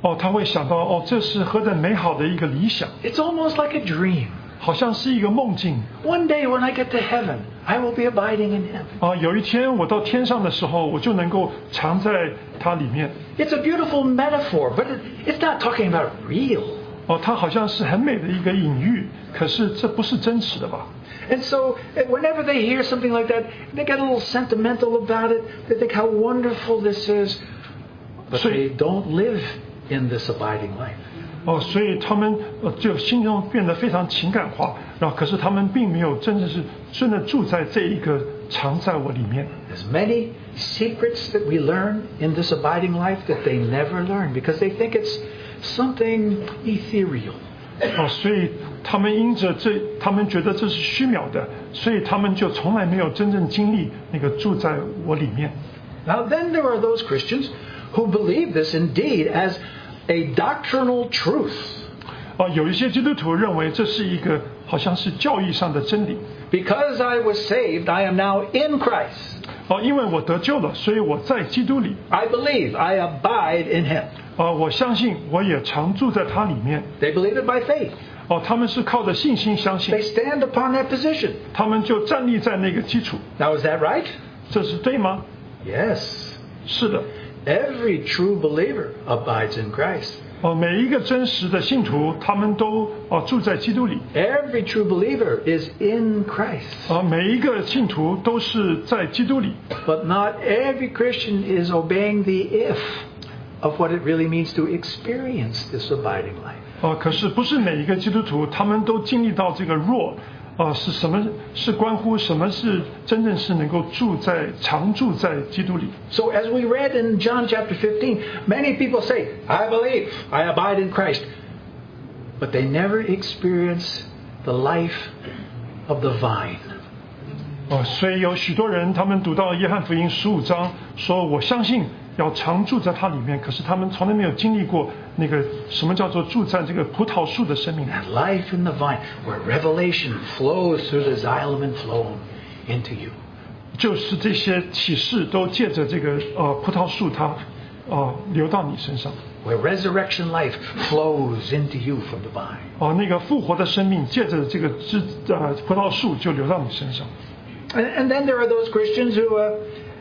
Speaker 2: 哦，他会想到哦，这是何等美好的一个理想，
Speaker 1: It's almost like a dream.
Speaker 2: 好像是一个梦境。
Speaker 1: One day when I get to heaven, I will be abiding in him.
Speaker 2: 啊，有一天我到天上的时候，我就能够藏在它里面。
Speaker 1: It's a beautiful metaphor, but it, it's not talking about real.
Speaker 2: 哦，它好像是很美的一个隐喻，可是这不是真实的吧？
Speaker 1: And so, whenever they hear something like that, they get a little sentimental about it. They think how wonderful this is, but
Speaker 2: So-
Speaker 1: they don't live in this abiding life.
Speaker 2: 哦，所以他们呃就心中变得非常情感化，然后可是他们并没有真的是真的住在这一个藏在我里面。
Speaker 1: There's many secrets that we learn in this abiding life that they never learn because they think it's something ethereal.
Speaker 2: 哦，所以他们因着这，他们觉得这是虚渺的，所以他们就从来没有真正经历那个住在我里面。
Speaker 1: Now, then there are those Christians who believe this indeed as a doctrinal truth.
Speaker 2: 哦，有一些基督徒认为这是一个好像是教义上的真理。
Speaker 1: Because I was saved, I am now in Christ.
Speaker 2: 哦，因为我得救了，所以我在基督里。
Speaker 1: I believe, I abide in him.
Speaker 2: 啊，我相信我也常住在他里面。
Speaker 1: They believe it by faith.
Speaker 2: 哦，他们是靠着信心相信
Speaker 1: They，stand upon that position.
Speaker 2: 他们就站立在那个基础。
Speaker 1: Now, is that right?
Speaker 2: 这是对吗？
Speaker 1: Yes.
Speaker 2: 是的。
Speaker 1: Every true believer abides in Christ.
Speaker 2: 哦，每一个真实的信徒，他们都哦住在基督里。
Speaker 1: Every true believer is in Christ.
Speaker 2: 啊，每一个信徒都是在基督里。
Speaker 1: But not every Christian is obeying the if of what it really means to experience this abiding life.
Speaker 2: 啊，可是不是每一个基督徒，他们都经历到这个弱。啊，是什么？是关乎什么是真正是能够住在常住在基督里。
Speaker 1: So as we read in John chapter fifteen, many people say, I believe, I abide in Christ. But they never experience the life of the vine.
Speaker 2: 啊，所以有许多人，他们读到约翰福音十五章，说我相信要常住在它里面，可是他们从来没有经历过那个什么叫做住在这个葡萄树的生命。
Speaker 1: That life in the vine, where revelation flows through the xylem and phloem into you.
Speaker 2: 就是这些启示都借着这个呃葡萄树它呃流到你身上。
Speaker 1: Where resurrection life flows into you from the vine.
Speaker 2: 哦，那个复活的生命借着这个枝呃葡萄树就流到你身上。
Speaker 1: And, and then there are those Christians who uh,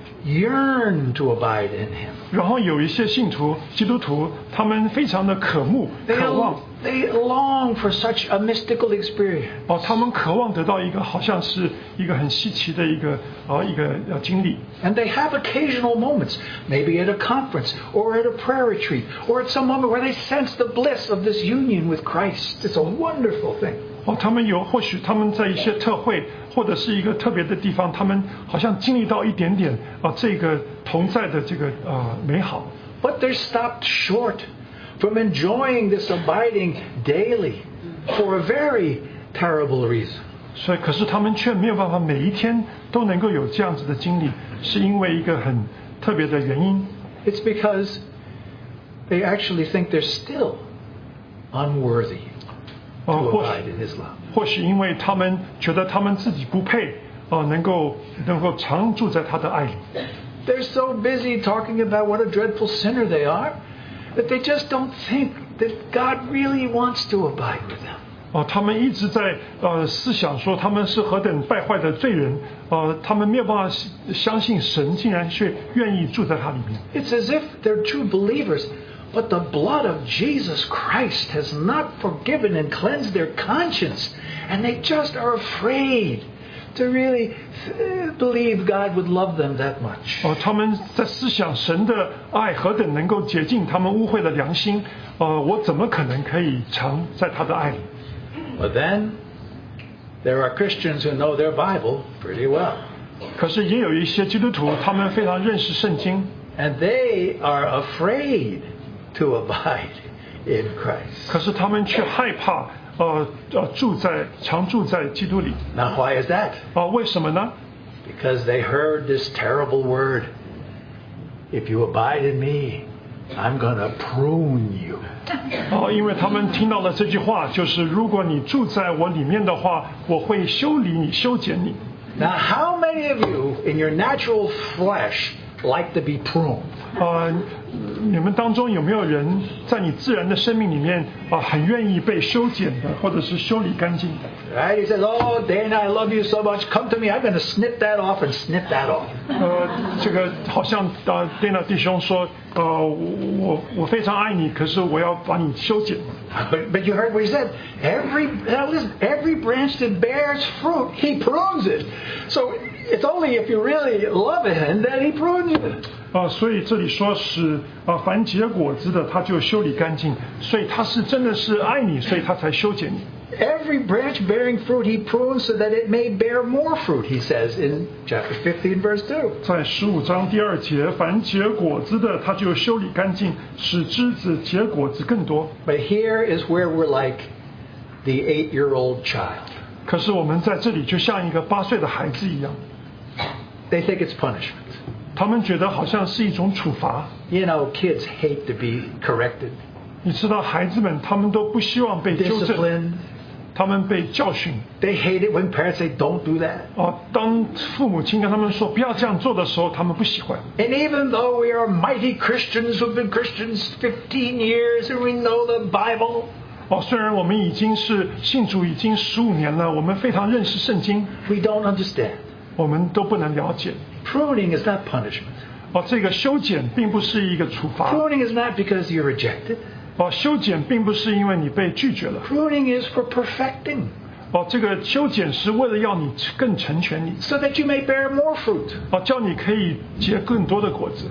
Speaker 1: yearn to abide in him.
Speaker 2: 然后有一些信徒、基督徒，他们非常的渴慕、
Speaker 1: They,
Speaker 2: 渴望。
Speaker 1: they long for such a mystical experience.
Speaker 2: 哦，他们渴望得到一个好像是一个很稀奇的一个啊一个呃经历。
Speaker 1: And they have occasional moments, maybe at a conference or at a prayer retreat or at some moment where they sense the bliss of this union with Christ. It's a wonderful thing.
Speaker 2: 哦，他们有或许他们在一些特会或者是一个特别的地方，他们好像经历到一点点啊这个同在的这个啊美好。
Speaker 1: But they're stopped short from enjoying this abiding daily for a very terrible reason.
Speaker 2: 所以，可是他们却没有办法每一天都能够有这样子的经历，是因为一个很特别的原因。
Speaker 1: It's because they actually think they're still unworthy
Speaker 2: 啊，
Speaker 1: to
Speaker 2: 或
Speaker 1: abide
Speaker 2: 许
Speaker 1: in His love.
Speaker 2: 或许因为他们觉得他们自己不配啊，能够能够常住在他的爱里。
Speaker 1: They're so busy talking about what a dreadful sinner they are that they just don't think that God really wants to abide with them.
Speaker 2: 哦，他们一直在呃思想说他们是何等败坏的罪人，呃，他们没有办法相信神竟然却愿意住在他里面。
Speaker 1: It's as if they're true believers, but the blood of Jesus Christ has not forgiven and cleansed their conscience, and they just are afraid to really believe God would love them that much.
Speaker 2: 哦，他们在思想神的爱何等能够洁净他们污秽的良心，呃，我怎么可能可以常在他的爱里？
Speaker 1: But then there are Christians who know their Bible pretty well,
Speaker 2: 可是也有一些基督徒，他们非常认识圣经，
Speaker 1: and they are afraid to abide in Christ.
Speaker 2: 可是他们却害怕，呃呃，住在常住在基督里。
Speaker 1: Now, why is that?
Speaker 2: 啊、为什么呢？
Speaker 1: Because they heard this terrible word. If you abide in me, I'm going to prune you.
Speaker 2: 哦，因为他们听到了这句话，就是如果你住在我里面的话，我会修理你、修剪你。
Speaker 1: Now, how many of you in your natural flesh like to be pruned?
Speaker 2: 呃， 你们当中有没有人在你自然的生命里面啊，很愿意被修剪的，或者是修理干净的？
Speaker 1: Right? He says, "Oh, Dana, I love you so much. Come to me. I'm going to snip that off and snip that off."
Speaker 2: 呃，这个好像啊 ，Dana 弟兄说，呃，我我我非常爱你，可是我要把你修剪。
Speaker 1: But but you heard what he said. Every now listen, every branch that bears fruit, he prunes it. So it's only if you really love him that he prunes it.
Speaker 2: 啊，所以这里说是啊，凡结果子的，他就修理干净，所以他是真的是爱你，所以他才修剪你。
Speaker 1: Every branch bearing fruit he prunes so that it may bear more fruit, he says in chapter fifteen, verse two.
Speaker 2: 在十五章第二节，凡结果子的，他就修理干净，使枝子结果子更多。
Speaker 1: But here is where we're like the eight-year-old child.
Speaker 2: 可是我们在这里就像一个八岁的孩子一样，
Speaker 1: They think it's punishment.
Speaker 2: 他们觉得好像是一种处罚。
Speaker 1: You know, kids hate to be corrected,
Speaker 2: 你知道，孩子们他们都不希望被纠正，
Speaker 1: disciplined.
Speaker 2: 他们被教训。
Speaker 1: They hate it when parents say, "Don't do that."
Speaker 2: 哦，当父母亲跟他们说不要这样做的时候，他们不喜欢。
Speaker 1: And even though we are mighty Christians who've been Christians fifteen years and we know the Bible,
Speaker 2: 哦，虽然我们已经是信主已经十五年了，我们非常认识圣经，
Speaker 1: we don't understand.
Speaker 2: 我们都不能了解。
Speaker 1: Pruning is not punishment.
Speaker 2: 哦，这个修剪并不是一个处罚。
Speaker 1: Pruning is not because you're rejected.
Speaker 2: 哦，修剪并不是因为你被拒绝了。
Speaker 1: Pruning is for perfecting,
Speaker 2: 哦，这个修剪是为了要你更成全你，
Speaker 1: so that you may bear more fruit.
Speaker 2: 哦，叫你可以结更多的果子。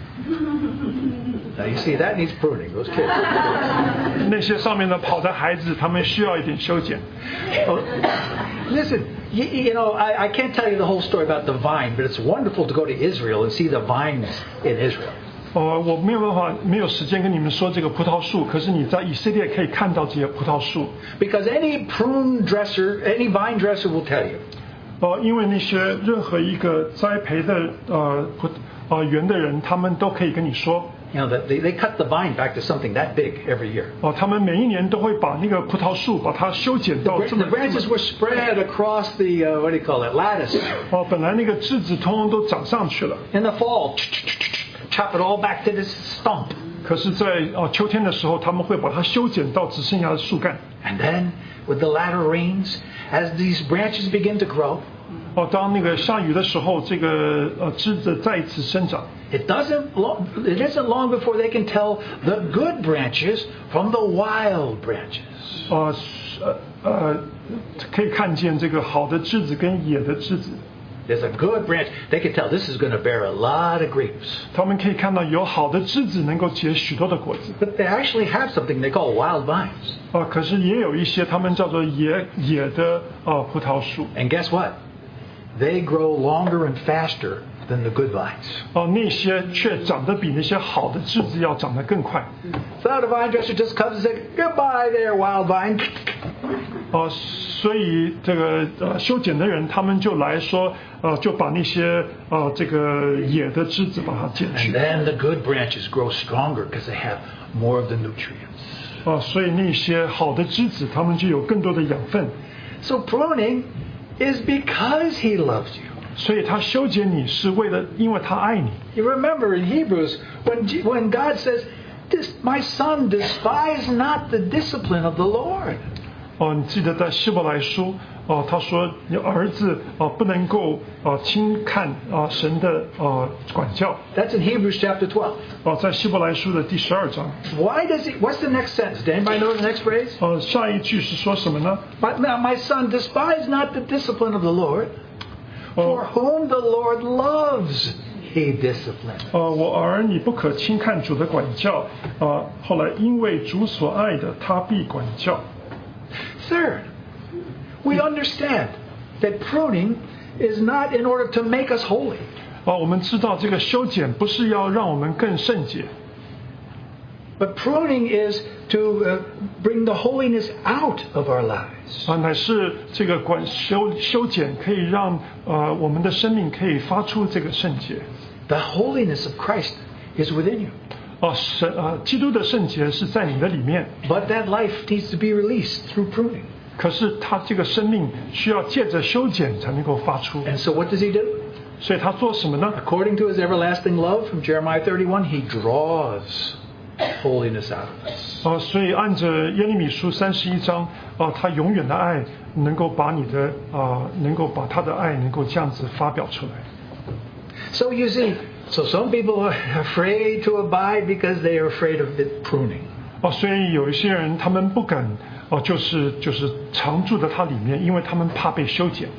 Speaker 1: Now you see, that needs pruning, those kids.
Speaker 2: 那些上面的跑的孩子，他们需要一点修剪。
Speaker 1: Oh, listen, you, you know, I, I can't tell you the whole story about the vine, but it's wonderful to go to Israel and see the vines in Israel.
Speaker 2: 哦，我没有办法，没有时间跟你们说这个葡萄树。可是你在以色列可以看到这些葡萄树。
Speaker 1: Because any prune dresser, any vine dresser will tell you,
Speaker 2: 哦，因为那些任何一个栽培的呃葡呃园的人，他们都可以跟你说，
Speaker 1: you know, that they, they cut the vine back to something that big every year.
Speaker 2: 哦，他们每一年都会把那个葡萄树把它修剪到
Speaker 1: The,
Speaker 2: 这么
Speaker 1: the branches were spread across the, uh, what do you call it, lattice.
Speaker 2: 哦，本来那个枝子通通都长上去了，
Speaker 1: In the fall, chop it all back to this stump.
Speaker 2: 可是在，哦秋天的时候，他们会把它修剪到只剩下的树干。
Speaker 1: And then, with the latter rains, as these branches begin to grow,
Speaker 2: 哦，当那个下雨的时候，这个呃枝子再一次生长。
Speaker 1: it doesn't long, it isn't long before they can tell the good branches from the wild branches.
Speaker 2: 呃呃呃，可以看见这个好的枝子跟野的枝子。
Speaker 1: There's a good branch. They can tell this is going to bear a lot of grapes.
Speaker 2: 他们可以看到有好的枝子能够结许多的果子。
Speaker 1: But they actually have something they call wild vines.
Speaker 2: 啊，可是也有一些他们叫做野野的啊葡萄树。
Speaker 1: And guess what? They grow longer and faster than the good vines.
Speaker 2: 哦，那些却长得比那些好的枝子要长得更快。
Speaker 1: So the vine dresser just comes and says, "Goodbye there, wild vine."
Speaker 2: 哦，所以这个呃修剪的人，他们就来说，呃，就把那些呃这个野的枝子把它剪
Speaker 1: And
Speaker 2: 去。
Speaker 1: then the good branches grow stronger because they have more of the nutrients.
Speaker 2: 哦，所以那些好的枝子，他们就有更多的养分。
Speaker 1: So pruning is because he loves you.
Speaker 2: 所以他修剪你是为了，因为他爱你。
Speaker 1: You remember in Hebrews when, when God says, "This, my son, despise not the discipline of the Lord."
Speaker 2: 哦，你记得在希伯来书，哦，他说你儿子哦不能够哦轻看啊神的呃管教。
Speaker 1: That's in Hebrews chapter twelve.
Speaker 2: 哦，在希伯来书的第十二章。
Speaker 1: Why does he, what's the next sentence? Does anybody know the next phrase?
Speaker 2: 哦，下一句是说什么呢？
Speaker 1: My, now, my son, despise not the discipline of the Lord, for whom the Lord loves, he disciplines.
Speaker 2: 呃，我儿，你不可轻看主的管教。啊、后来因为主所爱的，他必管教。
Speaker 1: Third, we understand that pruning is not in order to make us holy.
Speaker 2: 啊、我们知道这个修剪不是要让我们更圣洁，
Speaker 1: But pruning is to uh, bring the holiness out of our lives.
Speaker 2: 啊、乃是这个管修修剪可以让呃我们的生命可以发出这个圣洁。
Speaker 1: The holiness of Christ is within you.
Speaker 2: 哦，神啊，基督的圣洁是在你的里面，
Speaker 1: But that life needs to be released through pruning.
Speaker 2: 可是他这个生命需要借着修剪才能够发出。
Speaker 1: And so what does he do?
Speaker 2: 所以他做什么呢？
Speaker 1: According to his everlasting love from Jeremiah thirty-one, he draws holiness out of us.
Speaker 2: 啊，所以按着耶利米书三十一章啊，他永远的爱能够把你的啊，能够把他的爱能够这样子发表出来。
Speaker 1: So you see, so some people are afraid to abide because they are afraid of it pruning.
Speaker 2: 哦，所以有一些人他们不敢哦，就是就是常住在它里面，因为他们怕被修剪。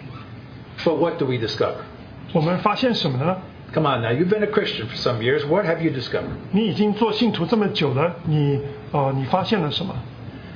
Speaker 1: But what do we discover?
Speaker 2: 我们发现什么呢？
Speaker 1: Come on now, you've been a Christian for some years. What have you discovered?
Speaker 2: 你已经做信徒这么久了，你啊、呃，你发现了什么？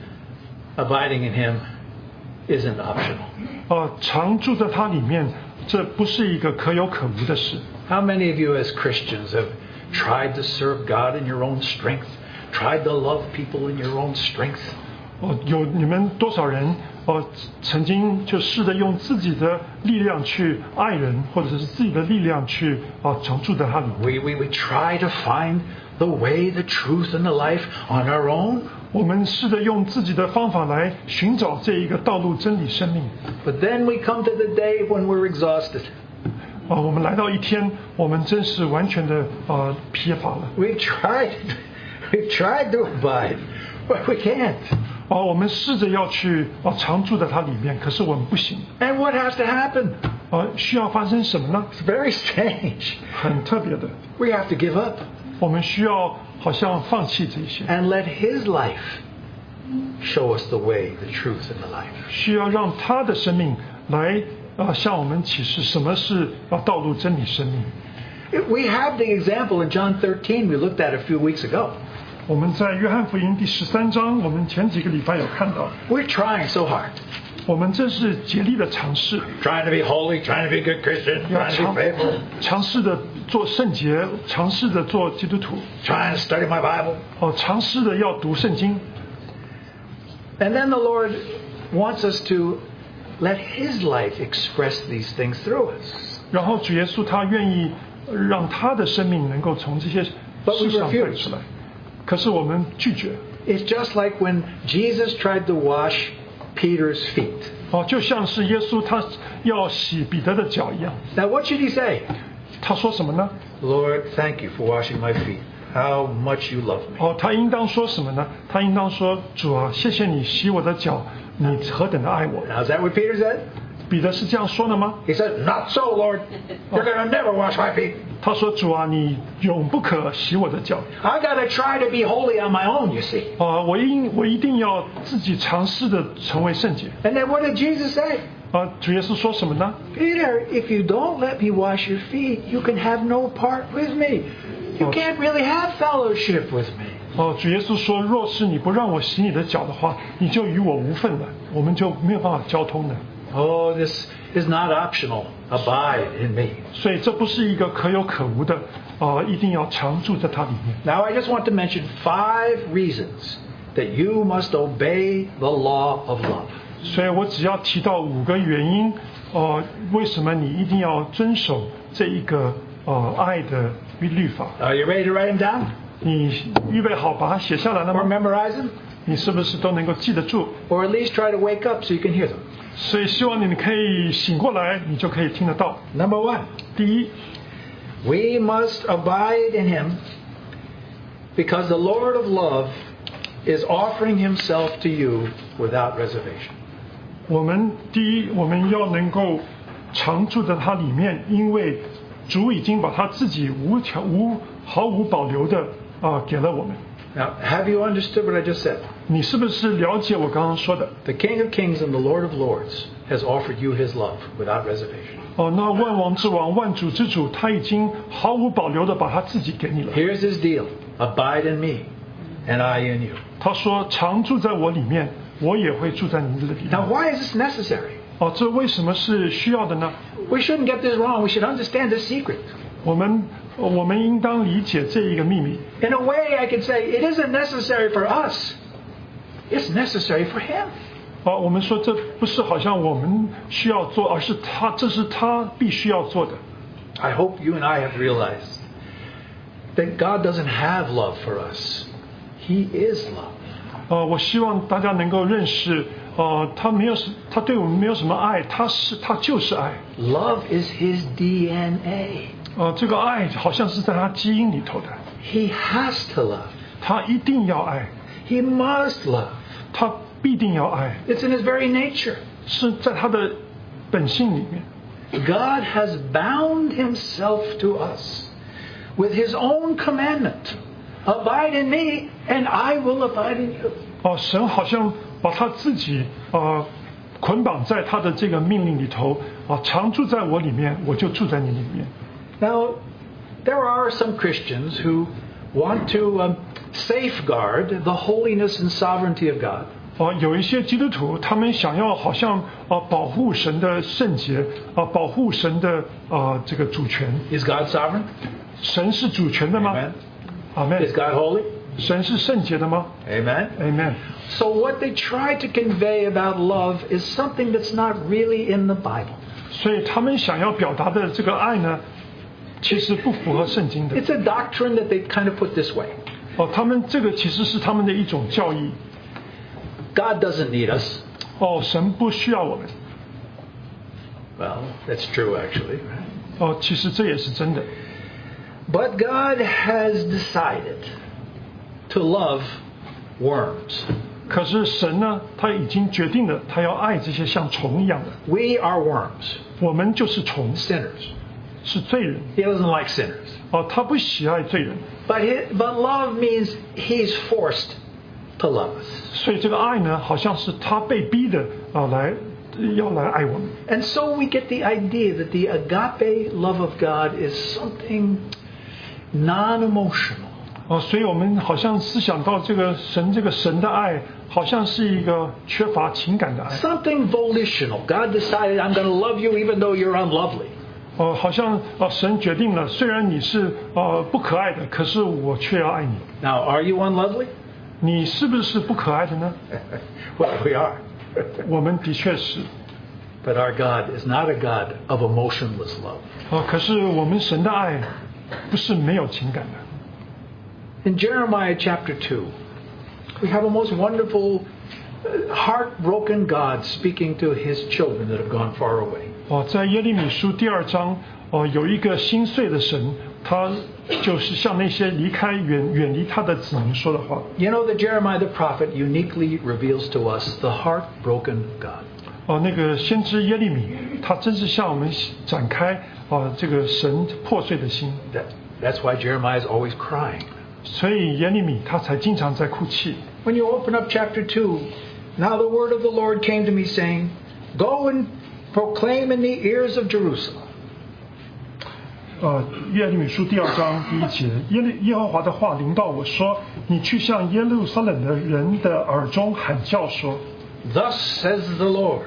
Speaker 1: Abiding in him isn't optional.
Speaker 2: 呃，常住在它里面，这不是一个可有可无的事。
Speaker 1: How many of you as Christians have tried to serve God in your own strength, tried to love people in your own strength?
Speaker 2: 哦，有你们多少人哦，曾经就试着用自己的力量去爱人，或者是自己的力量去啊、呃、常住在它里面。
Speaker 1: We, we, we try to find the way, the truth, and the life on our own.
Speaker 2: 我们试着用自己的方法来寻找这一个道路、真理、生命。
Speaker 1: But then we come to the day when we're exhausted.
Speaker 2: 啊、我们来到一天，我们真是完全的啊、疲乏了。
Speaker 1: We've tried, we've tried to abide, but we can't.
Speaker 2: 哦、我们试着要去啊、常住在它里面，可是我们不行。
Speaker 1: And what has to happen?
Speaker 2: 啊、需要发生什么呢？
Speaker 1: It's very strange.
Speaker 2: 很特别的，
Speaker 1: We have to give up
Speaker 2: 我们需要好像放弃这些，
Speaker 1: and let His life show us the way, the truth, and the life.
Speaker 2: 需要让他的生命来啊、向我们启示什么是啊道路、真理、生命。
Speaker 1: We have the example in John thirteen we looked at a few weeks ago.
Speaker 2: 我们在约翰福音第十三章，我们前几个礼拜有看到，
Speaker 1: We're trying so hard.
Speaker 2: 我们真是竭力的尝试，
Speaker 1: Trying to be holy, trying to be a good Christian,
Speaker 2: 要
Speaker 1: trying to
Speaker 2: 尝
Speaker 1: be faithful,
Speaker 2: 尝试的做圣洁，尝试的做基督徒，
Speaker 1: trying to study my Bible.
Speaker 2: 哦，尝试的要读圣经。
Speaker 1: And then the Lord wants us to let His life express these things through us.
Speaker 2: 然后主耶稣他愿意让他的生命能够从这些
Speaker 1: But we
Speaker 2: 事上带
Speaker 1: refuse.
Speaker 2: 出来，可是我们拒绝。
Speaker 1: It's just like when Jesus tried to wash Peter's feet.
Speaker 2: 哦，就像是耶稣他要洗彼得的脚一样。
Speaker 1: Now, what should He say?
Speaker 2: 他说什么呢？
Speaker 1: Lord, thank you for washing my feet. How much you love me.
Speaker 2: 哦，他应当说什么呢？他应当说：“主啊，谢谢你洗我的脚，你何等的爱我。
Speaker 1: Now, is that what Peter said? ”
Speaker 2: 彼得是这样说的吗？
Speaker 1: He said, Not so, Lord. You're going to never wash my feet.
Speaker 2: 他说：“主啊，你永不可洗我的脚。
Speaker 1: I got to try to be holy on my own, you see.
Speaker 2: 啊，我应我一定要自己尝试的成为圣洁。
Speaker 1: And then what did Jesus say?
Speaker 2: 啊，主耶稣说什么呢？
Speaker 1: Peter, if you don't let me wash your feet, you can have no part with me. You can't really have fellowship with me.
Speaker 2: 哦，主耶稣说：“若是你不让我洗你的脚的话，你就与我无份了，我们就没有办法交通的。
Speaker 1: Oh, this is not optional. Abide in me. ”
Speaker 2: 所以这不是一个可有可无的，啊，一定要常住在它里面。
Speaker 1: Now, I just want to mention five reasons that you must obey the law of love.
Speaker 2: 所以我只要提到五个原因，呃，为什么你一定要遵守这一个呃爱的律法？
Speaker 1: Are you ready to write them down
Speaker 2: 你预备好把它写下来了
Speaker 1: or
Speaker 2: 吗？
Speaker 1: memorize them?
Speaker 2: 你是不是都能够记得住？
Speaker 1: Or at least try to wake up so you can hear them?
Speaker 2: 所以希望你们可以醒过来，你就可以听得到。
Speaker 1: Number one,
Speaker 2: 第一，
Speaker 1: we must abide in Him because the Lord of love is offering Himself to you without reservation.
Speaker 2: 我们第一，我们要能够常住在它里面，因为主已经把他自己无条无毫无保留的啊、给了我们。
Speaker 1: Now, have you understood what I just said?
Speaker 2: 你是不是了解我刚刚说的？
Speaker 1: The King of Kings and the Lord of Lords has offered you His love without reservation.
Speaker 2: 哦，那万王之王、万主之主，他已经毫无保留的把他自己给你了。
Speaker 1: Here's His deal. Abide in me, and I in you.
Speaker 2: 他说：“常住在我里面，我也会住在你的里面。
Speaker 1: Now, why is this necessary? ”
Speaker 2: 哦，这为什么是需要的呢？
Speaker 1: We shouldn't get this wrong. We should understand this secret.
Speaker 2: 我们我们应当理解这一个秘密。
Speaker 1: In a way, I could say it isn't necessary for us. It's necessary for Him.
Speaker 2: 哦，我们说这不是好像我们需要做，而是他，这是他必须要做的。
Speaker 1: I hope you and I have realized that God doesn't have love for us. He is love.
Speaker 2: 呃，我希望大家能够认识， 呃，他没有什，他对我们没有什么爱，他是他就是爱。
Speaker 1: Love is his D N A.
Speaker 2: 呃，这个爱好像是在他基因里头的。
Speaker 1: He has to love.
Speaker 2: 他一定要爱。
Speaker 1: He must love.
Speaker 2: 他必定要爱。
Speaker 1: It's in his very nature.
Speaker 2: 是在他的本性里面。
Speaker 1: God has bound himself to us with his own commandment. Abide in me, and I will abide in you.
Speaker 2: 哦，神好像把他自己呃捆绑在他的这个命令里头啊，常住在我里面，我就住在你里面。
Speaker 1: Now, there are some Christians who want to um, safeguard the holiness and sovereignty of God.
Speaker 2: 哦，有一些基督徒，他们想要好像啊保护神的圣洁啊，保护神的啊这个主权。
Speaker 1: Is God sovereign?
Speaker 2: 神是主权的吗？
Speaker 1: Amen.
Speaker 2: 阿门。
Speaker 1: Is God holy?
Speaker 2: 神是圣洁的吗
Speaker 1: Amen.
Speaker 2: Amen.
Speaker 1: So what they try to convey about love is something that's not really in the Bible.
Speaker 2: 所以他们想要表达的这个爱呢，其实不符合圣经的。
Speaker 1: It's a doctrine that they kind of put this way.
Speaker 2: 哦，他们这个其实是他们的一种教义。
Speaker 1: God doesn't need us.
Speaker 2: 哦，神不需要我们。
Speaker 1: Well, that's true actually.
Speaker 2: 哦，其实这也是真的。
Speaker 1: But God has decided to love worms.
Speaker 2: 可是神呢，他已经决定了，他要爱这些像虫一样的。
Speaker 1: We are worms,
Speaker 2: 我们就是虫，
Speaker 1: sinners.
Speaker 2: 是罪人。
Speaker 1: He doesn't like sinners.
Speaker 2: 哦，他不喜爱罪人，
Speaker 1: But he, but love means he's forced to love us.
Speaker 2: 所以这个爱呢，好像是他被逼的啊，来要来爱我们。
Speaker 1: And so we get the idea that the agape love of God is something non-emotional.
Speaker 2: 哦，所以我们好像思想到这个神，这个神的爱，好像是一个缺乏情感的爱。
Speaker 1: Something volitional. God decided I'm going to love you even though you're unlovely.
Speaker 2: 哦，好像啊，神决定了，虽然你是呃不可爱的，可是我却要爱你。
Speaker 1: Now, are you unlovely?
Speaker 2: 你是不是不可爱的呢？
Speaker 1: Well, we are.
Speaker 2: 我们的确是。
Speaker 1: But our God is not a God of emotionless love.
Speaker 2: 哦，可是我们神的爱不是没有情感的。
Speaker 1: In Jeremiah chapter two, we have a most wonderful, uh, heartbroken God speaking to his children that have gone far away.
Speaker 2: 哦，在耶利米书第二章，哦，有一个心碎的神，他就是向那些离开远远离他的子民说的话。
Speaker 1: You know that Jeremiah the prophet uniquely reveals to us the heartbroken God.
Speaker 2: 哦，那个先知耶利米，他真是向我们展开啊这个神破碎的心。
Speaker 1: That, that's why Jeremiah is always crying.
Speaker 2: 所以耶利米他才经常在哭泣。
Speaker 1: When you open up chapter two, now the word of the Lord came to me saying, Go and proclaim in the ears of Jerusalem.
Speaker 2: 呃，耶利米书第二章第一节，耶利耶和华的话临到我说：“你去向耶路撒冷的人的耳中喊叫说。”
Speaker 1: Thus says the Lord.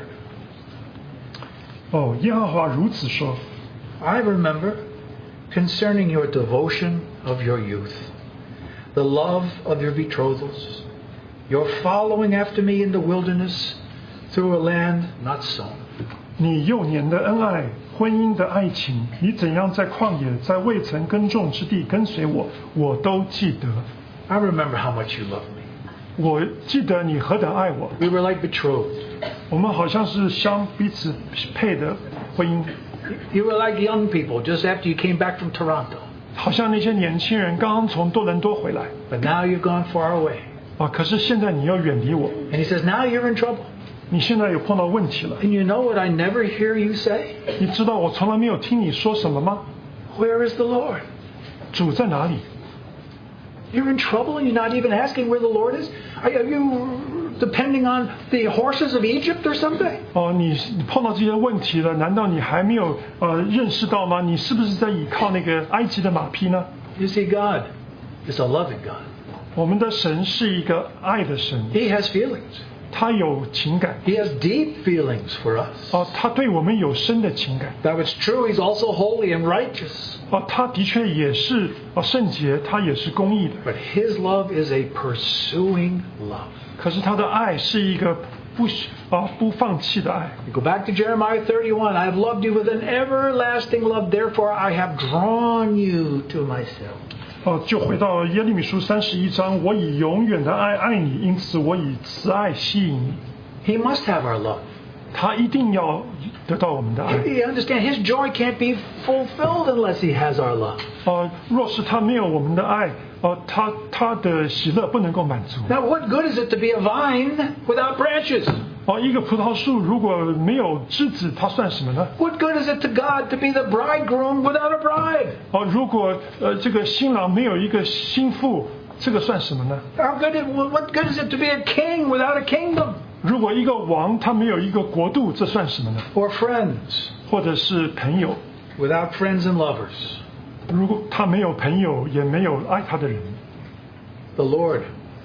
Speaker 2: 哦，耶和华如此说。
Speaker 1: I remember concerning your devotion of your youth, the love of your betrothals, your following after me in the wilderness through a land not sown.
Speaker 2: 你幼年的恩爱，婚姻的爱情，你怎样在旷野，在未曾耕种之地跟随我，我都记得。
Speaker 1: I remember how much you loved me.
Speaker 2: 我记得你何等爱我。
Speaker 1: We were like betrothed.
Speaker 2: 我们好像是相彼此配的婚姻，
Speaker 1: You were like young people just after you came back from Toronto.
Speaker 2: 好像那些年轻人刚刚从多伦多回来
Speaker 1: But now you've gone far away.
Speaker 2: 啊，可是现在你要远离我，
Speaker 1: And he says, now you're in trouble.
Speaker 2: 你现在有碰到问题了。
Speaker 1: And you know what I never hear you say?
Speaker 2: 你知道我从来没有听你说什么吗？
Speaker 1: Where is the Lord?
Speaker 2: 主在哪里？
Speaker 1: You're in trouble and you're not even asking where the Lord is? Are you depending on the horses of Egypt or something?
Speaker 2: 哦，你你碰到这些问题了，难道你还没有呃认识到吗？你是不是在依靠那个埃及的马匹呢？
Speaker 1: You see, God is a loving God.
Speaker 2: 我们的神是一个爱的神，
Speaker 1: He has feelings.
Speaker 2: 他有情感
Speaker 1: He has deep feelings for us.
Speaker 2: 哦，他对我们有深的情感
Speaker 1: Now it's true, He's also holy and righteous.
Speaker 2: 哦，他的确也是哦圣洁，他也是公义的。
Speaker 1: But His love is a pursuing love.
Speaker 2: 可是他的爱是一个不啊不放弃的爱。
Speaker 1: You go back to Jeremiah thirty-one. I have loved you with an everlasting love. Therefore I have drawn you to myself.
Speaker 2: 哦，就回到耶利米书三十一章，我以永远的爱爱你，因此我以慈爱吸引你。
Speaker 1: He must have our love.
Speaker 2: 他一定要得到我们的爱。
Speaker 1: You understand, his joy can't be fulfilled unless he has our love.
Speaker 2: 呃，若是他没有我们的爱，呃，他他的喜乐不能够满足。
Speaker 1: Now, what good is it to be a vine without branches?
Speaker 2: 哦，一个葡萄树如果没有枝子，它算什么呢？
Speaker 1: What good is it to God to be the bridegroom without a bride?
Speaker 2: 哦，如果呃这个新郎没有一个新妇，这个算什么呢？
Speaker 1: How good is, what good is it to be a king without a kingdom?
Speaker 2: 如果一个王他没有一个国度，这算什么呢？
Speaker 1: Or friends
Speaker 2: 或者是朋友，
Speaker 1: without friends and lovers?
Speaker 2: 如果他没有朋友，也没有爱他的人，
Speaker 1: The Lord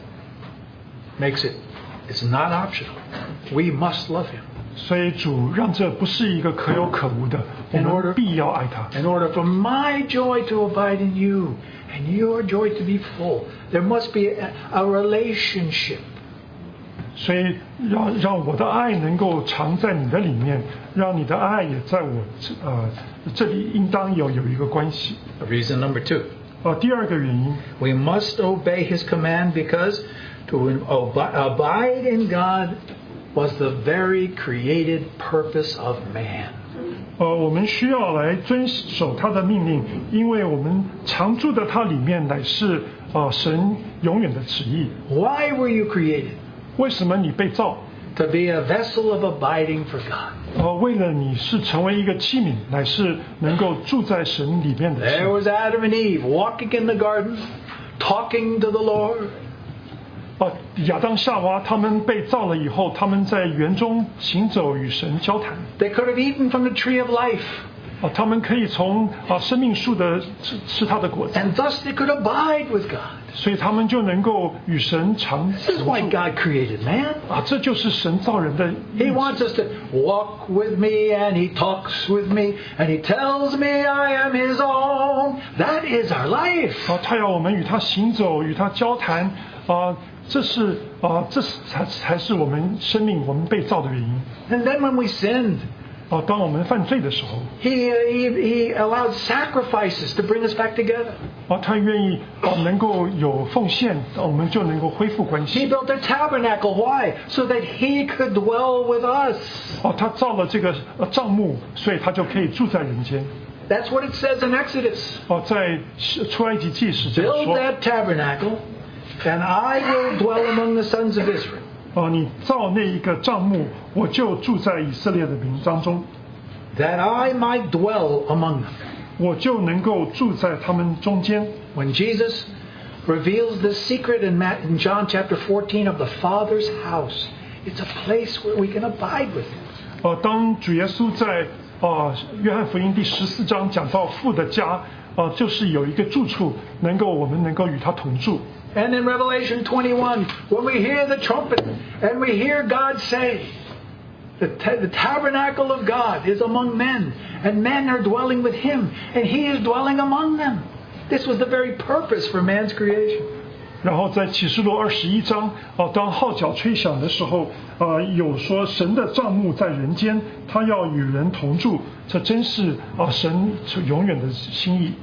Speaker 1: makes it. It's not optional. We must love him.
Speaker 2: 所以主让这不是一个可有可无的，我
Speaker 1: In order-
Speaker 2: 们必要爱他。
Speaker 1: In order for my joy to abide in you and your joy to be full, there must be a, a relationship.
Speaker 2: 所以让让我的爱能够藏在你的里面，让你的爱也在我这呃这里，应当有有一个关系。
Speaker 1: Reason number two.
Speaker 2: 呃，第二个原因，
Speaker 1: We must obey his command because to ab- abide in God was the very created purpose of man.
Speaker 2: 呃，我们需要来遵守他的命令，因为我们常住的他里面乃是呃神永远的旨意。
Speaker 1: Why were you created?
Speaker 2: 为什么你被造？
Speaker 1: To be a vessel of abiding for God.
Speaker 2: 呃，为了你是成为一个器皿，乃是能够住在神里面的器
Speaker 1: There
Speaker 2: 皿。
Speaker 1: was Adam and Eve walking in the garden, talking to the Lord.
Speaker 2: 呃，亚当夏娃他们被造了以后，他们在园中行走，与神交谈。
Speaker 1: They could have eaten from the tree of life,
Speaker 2: 啊，他们可以从啊生命树的吃吃它的果子，
Speaker 1: and thus they could abide with God.
Speaker 2: 所以他们就能够与神长
Speaker 1: This is
Speaker 2: 同
Speaker 1: why
Speaker 2: 住。
Speaker 1: God created man.
Speaker 2: 啊，这就是神造人的意
Speaker 1: He
Speaker 2: 志。
Speaker 1: wants us to walk with me, and He talks with me, and He tells me I am His own. That is our life.
Speaker 2: 啊，他要我们与他行走，与他交谈。啊，这是啊，这是才才是我们生命我们被造的原因。
Speaker 1: And then when we sinned,
Speaker 2: 啊，当我们犯罪的时候，
Speaker 1: He, he, he allowed sacrifices to bring us back together.
Speaker 2: 啊，他愿意啊能够有奉献，我们就能够恢复关
Speaker 1: He
Speaker 2: 系。
Speaker 1: built a tabernacle. Why? So that He could dwell with us.
Speaker 2: 啊，他造了这个呃帐幕，所以他就可以住在人间。
Speaker 1: That's what it says in Exodus.
Speaker 2: 哦、在出埃及记是这样
Speaker 1: Build
Speaker 2: 说。
Speaker 1: that tabernacle, and I will dwell among the sons of Israel.
Speaker 2: 哦、你造那一个帐幕，我就住在以色列的民当中，
Speaker 1: That I might dwell among them.
Speaker 2: 我就能够住在他们中间。
Speaker 1: When Jesus reveals the secret in, Matt, in John chapter fourteen of the Father's house, it's a place where we can abide with Him.
Speaker 2: 呃，当主耶稣在呃约翰福音第十四章讲到父的家，呃，就是有一个住处，能够我们能够与他同住。
Speaker 1: And in Revelation twenty-one, when we hear the trumpet and we hear God say, the, ta- the tabernacle of God is among men, and men are dwelling with Him, and He is dwelling among them. This was the very purpose for man's creation.
Speaker 2: 然后在启示录二十一章，哦、当号角吹响的时候，呃，有说神的帐幕在人间，他要与人同住，这真是啊、神永远的心意。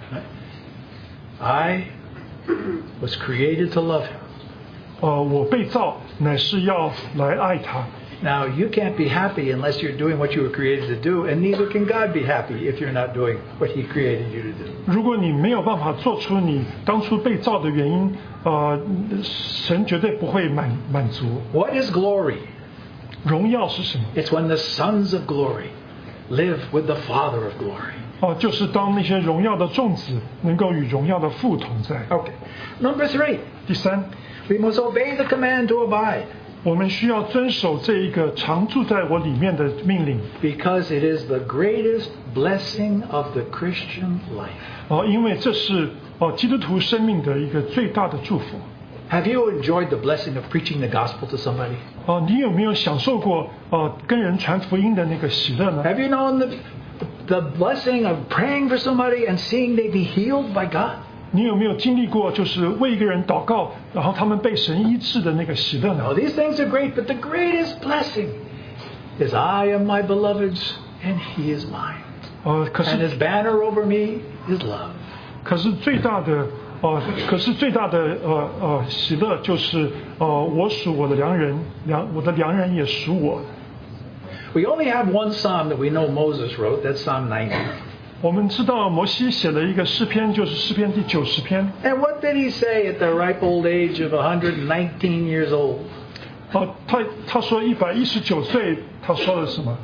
Speaker 1: I was created to love Him.
Speaker 2: 呃，我被造乃是要来爱他。
Speaker 1: Now, you can't be happy unless you're doing what you were created to do, and neither can God be happy if you're not doing what He created you to do.
Speaker 2: 如果你没有办法做出你当初被造的原因，呃，神绝对不会满满足。
Speaker 1: What is glory?
Speaker 2: 荣耀是什么？
Speaker 1: It's when the sons of glory live with the Father of glory.
Speaker 2: 哦、就是当那些荣耀的众子能够与荣耀的父同在。
Speaker 1: Okay. Number three,
Speaker 2: 第三，
Speaker 1: we must obey the command to abide
Speaker 2: 我们需要遵守这一个常住在我里面的命令。
Speaker 1: because it is the greatest blessing of the Christian life.
Speaker 2: 哦，因为这是哦基督徒生命的一个最大的祝福。
Speaker 1: Have you enjoyed the blessing of preaching the gospel to somebody?
Speaker 2: 哦，你有没有享受过哦跟人传福音的那个喜乐呢？
Speaker 1: Have you known the, the blessing of praying for somebody and seeing they be healed by God?
Speaker 2: 你有没有经历过就是为一个人祷告，然后他们被神医治的那个喜乐呢
Speaker 1: Now,？ these things are great, but the greatest blessing is I am my beloved's and He is mine.
Speaker 2: 呃，可
Speaker 1: And
Speaker 2: 是
Speaker 1: His banner over me is love.
Speaker 2: 可是最大的呃，可是最大的呃呃喜乐就是呃我属我的良人，良我的良人也属我。
Speaker 1: We only have one psalm that we know Moses wrote. That's Psalm ninety.
Speaker 2: 我们知道摩西写了一个诗篇，就是诗篇第九十篇。
Speaker 1: And what did he say at the ripe old age of one hundred nineteen years old?
Speaker 2: 哦，他他说一百一十九岁，他说了什么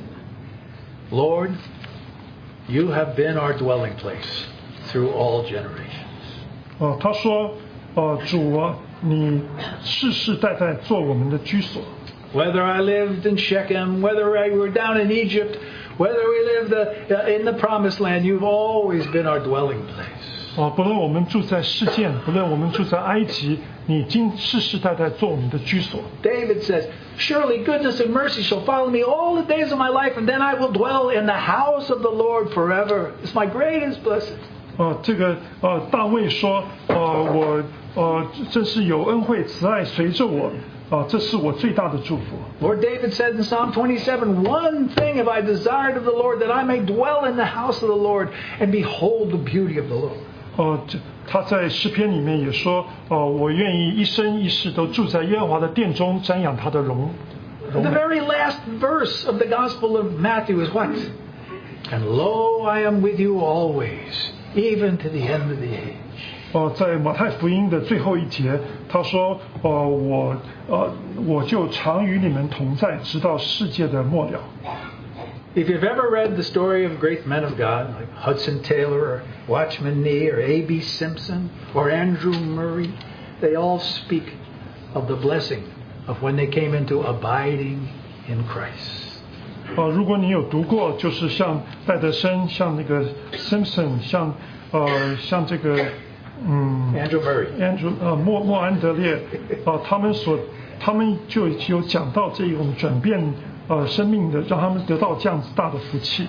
Speaker 1: Lord, you have been our dwelling place through all generations.
Speaker 2: 哦，他说，呃，主啊，你世世代代做我们的居所。
Speaker 1: Whether I lived in Shechem, whether I were down in Egypt, whether we lived uh, in the promised land, you've always been our dwelling place.
Speaker 2: 哦，不论我们住在世界，不论我们住在埃及，你今世世代代做我们的居所。
Speaker 1: David says, surely goodness and mercy shall follow me all the days of my life, and then I will dwell in the house of the Lord forever. It's my greatest blessing.
Speaker 2: 呃，这个呃，大卫说，呃，我呃，真是有恩惠慈爱随着我，啊、呃，这是我最大的祝福。
Speaker 1: Lord David said in Psalm twenty-seven, one thing have I desired of the Lord, that I may dwell in the house of the Lord and behold the beauty of the Lord.
Speaker 2: 呃，他在诗篇里面也说，呃，我愿意一生一世都住在耶和华的殿中，瞻仰他的荣。
Speaker 1: The very last verse of the Gospel of Matthew is what? And lo, I am with you always, even to the end of the age.
Speaker 2: 呃，在马太福音的最后一节，他说，呃，我呃，我就常与你们同在，直到世界的末了。
Speaker 1: If you've ever read the story of great men of God, like Hudson Taylor or Watchman Nee or A B Simpson or Andrew Murray, they all speak of the blessing of when they came into abiding in Christ.
Speaker 2: 呃，如果你有读过，就是像戴德生，像那个 Simpson， 像呃，像这个嗯
Speaker 1: Andrew Murray.
Speaker 2: Andrew 呃莫莫安德烈，呃，他们所他们就有讲到这种转变。 呃，生命的让他们得到这样子大的福气。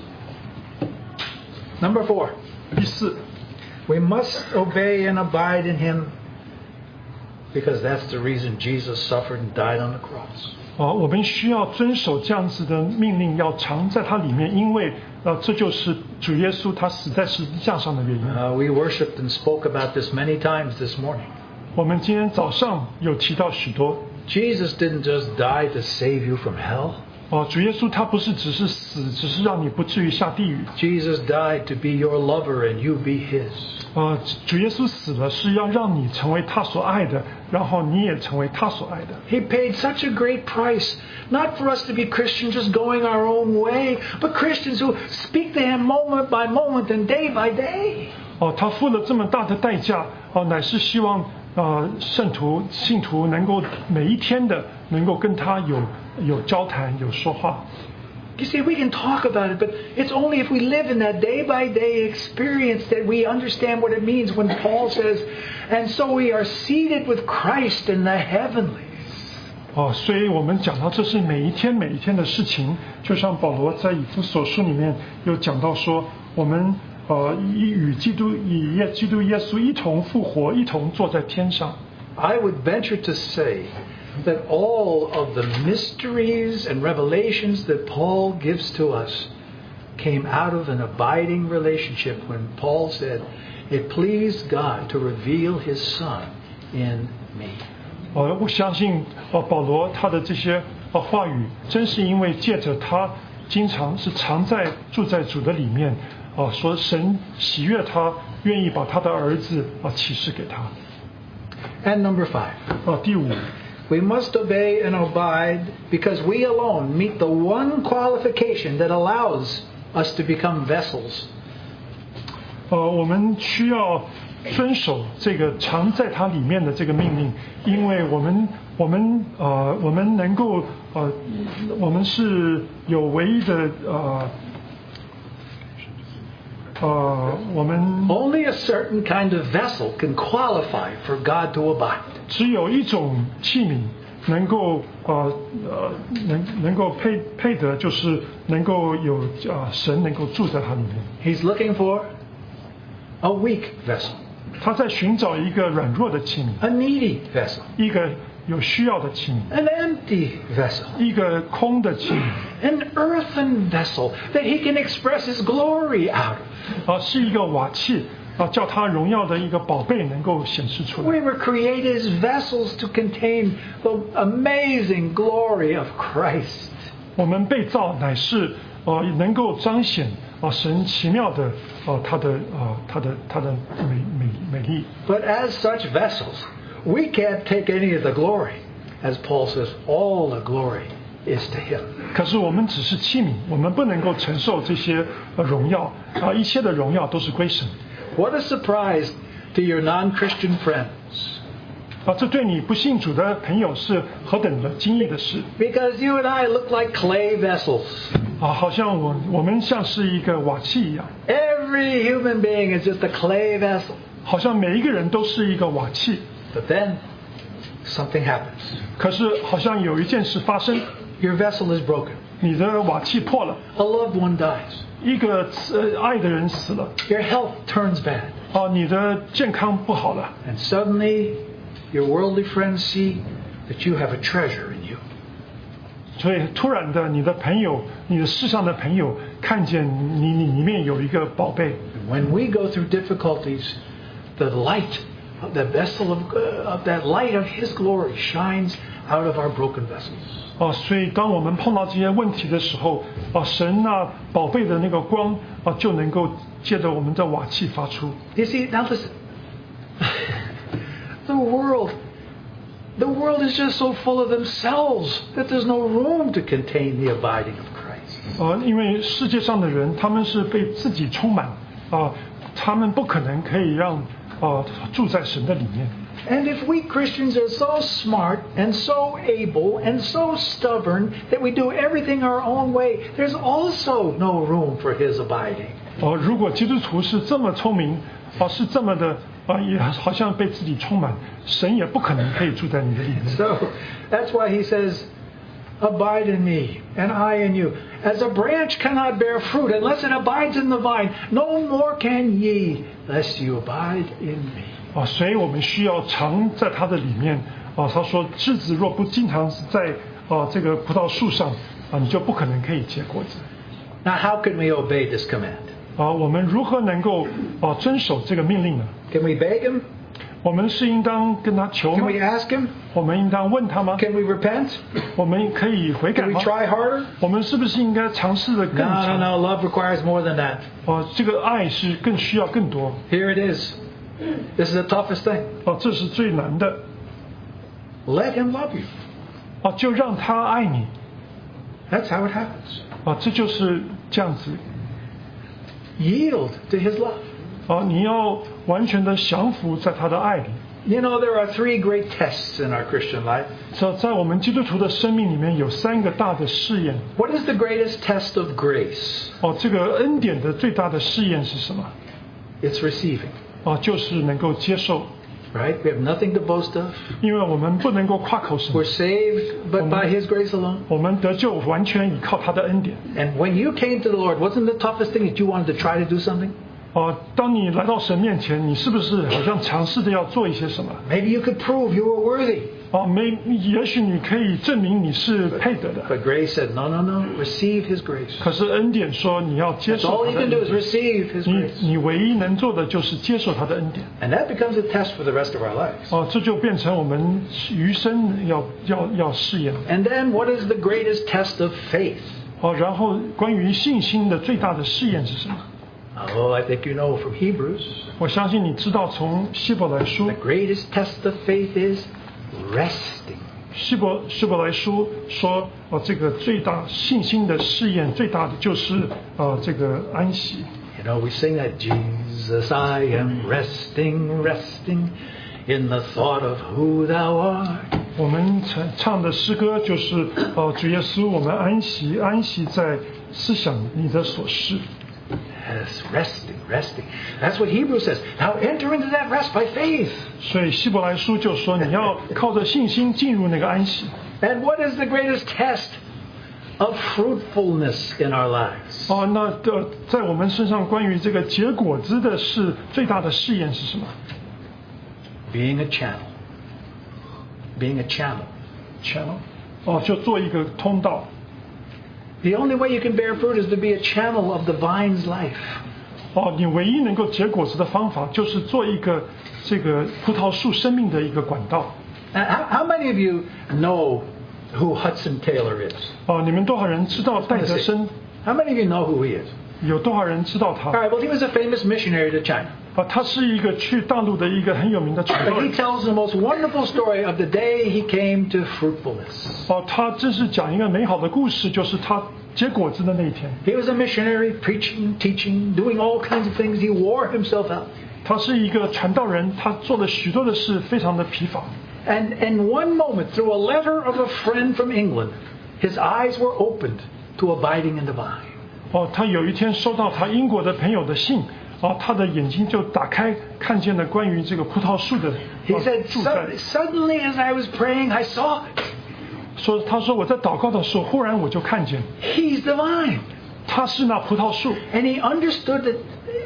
Speaker 1: Number four.
Speaker 2: 第四
Speaker 1: We must obey and abide in Him because that's the reason Jesus suffered and died on the cross.
Speaker 2: 啊、呃，我们需要遵守这样子的命令，要藏在它里面，因为呃，这就是主耶稣他死在十字架上的原因。
Speaker 1: Uh, we worshipped and spoke about this many times this morning.
Speaker 2: 我们今天早上有提到许多。
Speaker 1: Jesus didn't just die to save you from hell.
Speaker 2: 哦，主耶稣他不是只是死，只是让你不至于下地狱。
Speaker 1: Jesus died to be your lover and you be His.
Speaker 2: 呃，主耶稣死了是要让你成为他所爱的，然后你也成为他所爱的。
Speaker 1: He paid such a great price, not for us to be Christians just going our own way, but Christians who speak to Him moment by moment and day by day.
Speaker 2: 哦，他付了这么大的代价，哦，乃是希望呃圣徒信徒能够每一天的能够跟他有有交谈，有说话。
Speaker 1: You see, we can talk about it, but it's only if we live in that day-by-day experience that we understand what it means when Paul says, and so we are seated with Christ in the heavenlies.
Speaker 2: 哦，所以我们讲到这是每一天每一天的事情，就像保罗在以弗所书里面有讲到说，我们呃以与基督以耶基督耶稣一同复活，一同坐在天上。
Speaker 1: I would venture to say that all of the mysteries and revelations that Paul gives to us came out of an abiding relationship when Paul said, it pleased God to reveal His Son in me.
Speaker 2: 呃，我相信呃保罗他的这些呃话语，真是因为借着他经常是常在住在主的里面，啊、呃，说神喜悦他，愿意把他的儿子啊、呃、启示给他。
Speaker 1: And number five.
Speaker 2: 啊、第五。
Speaker 1: We must obey and abide because we alone meet the one qualification that allows us to become vessels.
Speaker 2: 呃，我们需要遵守这个藏在它里面的这个命令，因为我们我们呃我们能够呃我们是有唯一的呃呃我们
Speaker 1: Only a certain kind of vessel can qualify for God to abide.
Speaker 2: 只有一种器皿能够呃呃能能够配配得，就是能够有啊、呃、神能够住在它里面。
Speaker 1: He's looking for a weak vessel,
Speaker 2: 他在寻找一个软弱的器皿，
Speaker 1: a needy vessel,
Speaker 2: 一个有需要的器皿，
Speaker 1: an empty vessel,
Speaker 2: 一个空的器皿，
Speaker 1: an earthen vessel that He can express His glory out of.
Speaker 2: 啊，是一个瓦器， 啊，叫他荣耀的一个宝贝能够显示出来。
Speaker 1: We were created as vessels to contain the amazing glory of Christ.
Speaker 2: 我们被造乃是呃能够彰显啊神奇妙的啊他的啊他的他的美美美丽。
Speaker 1: But as such vessels, we can't take any of the glory. As Paul says, all the glory is to him.
Speaker 2: 可是我们只是器皿，我们不能够承受这些呃荣耀啊，一切的荣耀都是归神。
Speaker 1: What a surprise to your non-Christian friends.
Speaker 2: 啊，这对你不信主的朋友是何等的惊异的事
Speaker 1: Because you and I look like clay vessels.
Speaker 2: 啊！好像我我们像是一个瓦器一样，
Speaker 1: Every human being is just a clay vessel.
Speaker 2: 好像每一个人都是一个瓦器。
Speaker 1: But then something happens.
Speaker 2: 可是好像有一件事发生，
Speaker 1: Your vessel is broken.
Speaker 2: 你的瓦器破了，
Speaker 1: A loved one dies.
Speaker 2: 一个呃爱的人死了，
Speaker 1: Your health turns bad.
Speaker 2: 啊，你的健康不好了，
Speaker 1: And suddenly your worldly friends see that you have a treasure in you.
Speaker 2: 所以突然的，你的朋友，你的世上的朋友看见你你里面有一个宝贝。
Speaker 1: And when we go through difficulties, the light of the vessel of, uh, of that light of His glory shines out of our broken vessels.
Speaker 2: 哦，所以当我们碰到这些问题的时候，啊，神啊，宝贝的那个光啊，就能够借着我们的瓦器发出。
Speaker 1: You see, now listen. The world, the world is just so full of themselves that there's no room to contain the abiding of Christ.
Speaker 2: 呃，因为世界上的人，他们是被自己充满，啊、他们不可能可以让啊、住在神的里面。
Speaker 1: And if we Christians are so smart and so able and so stubborn that we do everything our own way, there's also no room for His abiding.
Speaker 2: 哦、如果基督徒是这么聪明，啊、是这么的啊、也好像被自己充满，神也不可能可以住在你的里面。
Speaker 1: So that's why He says, Abide in me, and I in you. As a branch cannot bear fruit unless it abides in the vine, no more can ye, lest you abide in me.
Speaker 2: 啊，所以我们需要常在他的里面。啊，他说，枝子若不经常在啊这个葡萄树上，啊，你就不可能可以结果子。
Speaker 1: Now, how can we obey this command?
Speaker 2: 啊，我们如何能够啊遵守这个命令呢？
Speaker 1: Can we beg Him?
Speaker 2: 我们是应当跟他求
Speaker 1: Can
Speaker 2: 吗
Speaker 1: we？ask Him?
Speaker 2: 我们应当问他吗？
Speaker 1: Can we repent?
Speaker 2: 我们可以悔改
Speaker 1: Can we
Speaker 2: 吗？
Speaker 1: try harder?
Speaker 2: 我们是不是应该尝试的更
Speaker 1: No, no,
Speaker 2: 长？
Speaker 1: no. Love requires more than that.
Speaker 2: 啊，这个爱是更需要更多。
Speaker 1: Here it is. This is the toughest thing.
Speaker 2: 哦，这是最难的。
Speaker 1: Let Him love you.
Speaker 2: 哦，就让他爱你。
Speaker 1: That's how it happens.
Speaker 2: 啊，这就是这样子。
Speaker 1: Yield to His love.
Speaker 2: 啊，你要完全的降服在他的爱里。
Speaker 1: You know, there are three great tests in our Christian life.
Speaker 2: 在在我们基督徒的生命里面有三个大的试验。
Speaker 1: What is the greatest test of grace?
Speaker 2: 哦，这个恩典的最大的试验是什么？
Speaker 1: It's receiving.
Speaker 2: 啊，就是能够接受，
Speaker 1: Right? We have nothing to boast of.
Speaker 2: 因为我们不能够夸口什么
Speaker 1: We're，saved but by His grace alone.
Speaker 2: 我们得救完全依靠他的恩典。
Speaker 1: And when you came to the Lord, wasn't the toughest thing that you wanted to try to do something?
Speaker 2: 哦，当你来到神面前，你是不是好像尝试着要做一些什么？
Speaker 1: Maybe you could prove you were worthy.
Speaker 2: 哦，没，也许你可以证明你是配得的。
Speaker 1: But grace said, no, no, no. Receive His grace.
Speaker 2: 可是恩典说你要接
Speaker 1: That's
Speaker 2: 受
Speaker 1: all
Speaker 2: 他
Speaker 1: you
Speaker 2: 的
Speaker 1: can
Speaker 2: 恩
Speaker 1: do is
Speaker 2: 典，
Speaker 1: receive His
Speaker 2: 你
Speaker 1: grace.
Speaker 2: 你唯一能做的就是接受他的恩典。
Speaker 1: And that becomes a test for the rest of our lives.
Speaker 2: 哦，这就變成我們餘生要要要試驗。
Speaker 1: And then what is the greatest test of faith?
Speaker 2: 哦，然後關於信心的最大的試驗是什麼？
Speaker 1: Oh, I think you know from Hebrews.
Speaker 2: 我相信你知道，從希伯來書
Speaker 1: The，greatest test of faith is resting.
Speaker 2: 希伯希伯來書說，哦，這個最大信心的試驗最大的就是呃這個安息。
Speaker 1: You know, we sing that, Jesus, I am resting, resting in the thought of who thou art.
Speaker 2: 我們唱唱的詩歌就是，呃，主耶穌，我們安息，安息在思想你的所事。
Speaker 1: Yes, resting, resting. That's what Hebrews says. Now enter into that rest by faith.
Speaker 2: 所以希伯來書就說，你要靠着信心進入那個安息。
Speaker 1: And what is the greatest test of fruitfulness in our lives?
Speaker 2: 哦，那的在我们身上关于这个结果子的是最大的试验是什么
Speaker 1: Being a channel. Being a channel.
Speaker 2: ？channel，哦，就做一个通道。
Speaker 1: The only way you can bear fruit is to be a channel of the vine's life.
Speaker 2: 哦，你唯一能够结果子的方法就是做一个这个葡萄树生命的一个管道。
Speaker 1: How, how many of you know who Hudson Taylor is?
Speaker 2: 哦，你们多少人知道戴德生？
Speaker 1: How many of you know who he is?
Speaker 2: 有多少人知道他？
Speaker 1: All right, well, he was a famous missionary to China.
Speaker 2: 啊，他是一个去大陆的一个很有名的传道
Speaker 1: But
Speaker 2: 人
Speaker 1: he。tells the most wonderful story of the day he came to fruitfulness.
Speaker 2: 哦，他真是讲一个美好的故事，就是他结果子的那一天。
Speaker 1: He was a missionary, preaching, teaching, doing all kinds of things. He wore himself out.
Speaker 2: 他是一个传道人，他做了许多的事，非常的疲乏。
Speaker 1: And in one moment, through a letter of a friend from England, his eyes were opened to abiding in the vine.
Speaker 2: 哦，他有一天收到他英国的朋友的信，哦，他的眼睛就打开，看见了关于这个葡萄树的
Speaker 1: He
Speaker 2: 哦
Speaker 1: said,
Speaker 2: 住在。
Speaker 1: suddenly as I was praying, I saw it.
Speaker 2: 说，他说我在祷告的时候，忽然我就看见
Speaker 1: He's the vine.
Speaker 2: 他是那葡萄树。
Speaker 1: And he understood that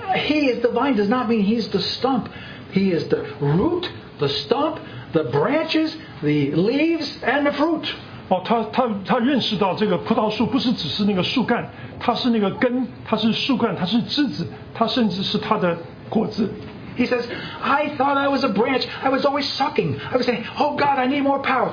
Speaker 1: he is the vine does not mean he's the stump. He is the root, the stump, the branches, the leaves, and the fruit.
Speaker 2: 哦，他他他认识到这个葡萄树不是只是那个树干，它是那个根，它是树干，它是枝子，它甚至是它的果子。
Speaker 1: He says, I thought I was a branch. I was always sucking. I was saying, oh God, I need more power.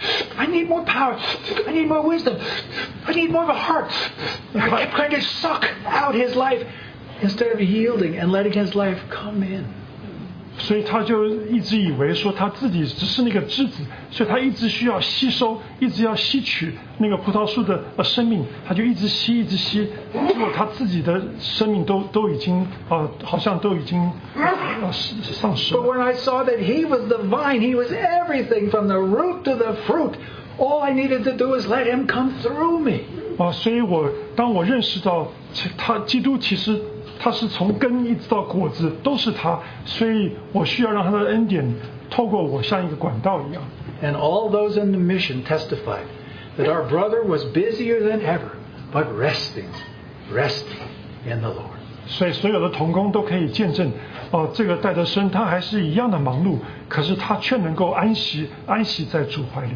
Speaker 1: I need more power. I need more wisdom. I need more of a heart. I kept trying to suck out his life instead of yielding and letting his life come in.
Speaker 2: 所以他就一直以为说他自己只是那个枝子，所以他一直需要吸收，一直要吸取那个葡萄树的呃生命，他就一直吸，一直吸，结果他自己的生命都都已经呃好像都已经呃丧失
Speaker 1: But
Speaker 2: 了。
Speaker 1: when I saw that he was the vine, he was everything from the root to the fruit. All I needed to do was let him come through me.
Speaker 2: 啊，所以我当我认识到其他基督其实他是从根一直到果子都是他，所以我需要让他的恩典透过我像一个管道一样。
Speaker 1: And all those in the mission testified that our brother was busier than ever, but resting, resting in the Lord.
Speaker 2: 所以所有的同工都可以见证，哦、这个戴德生他还是一样的忙碌，可是他却能够安息，安息在主怀里。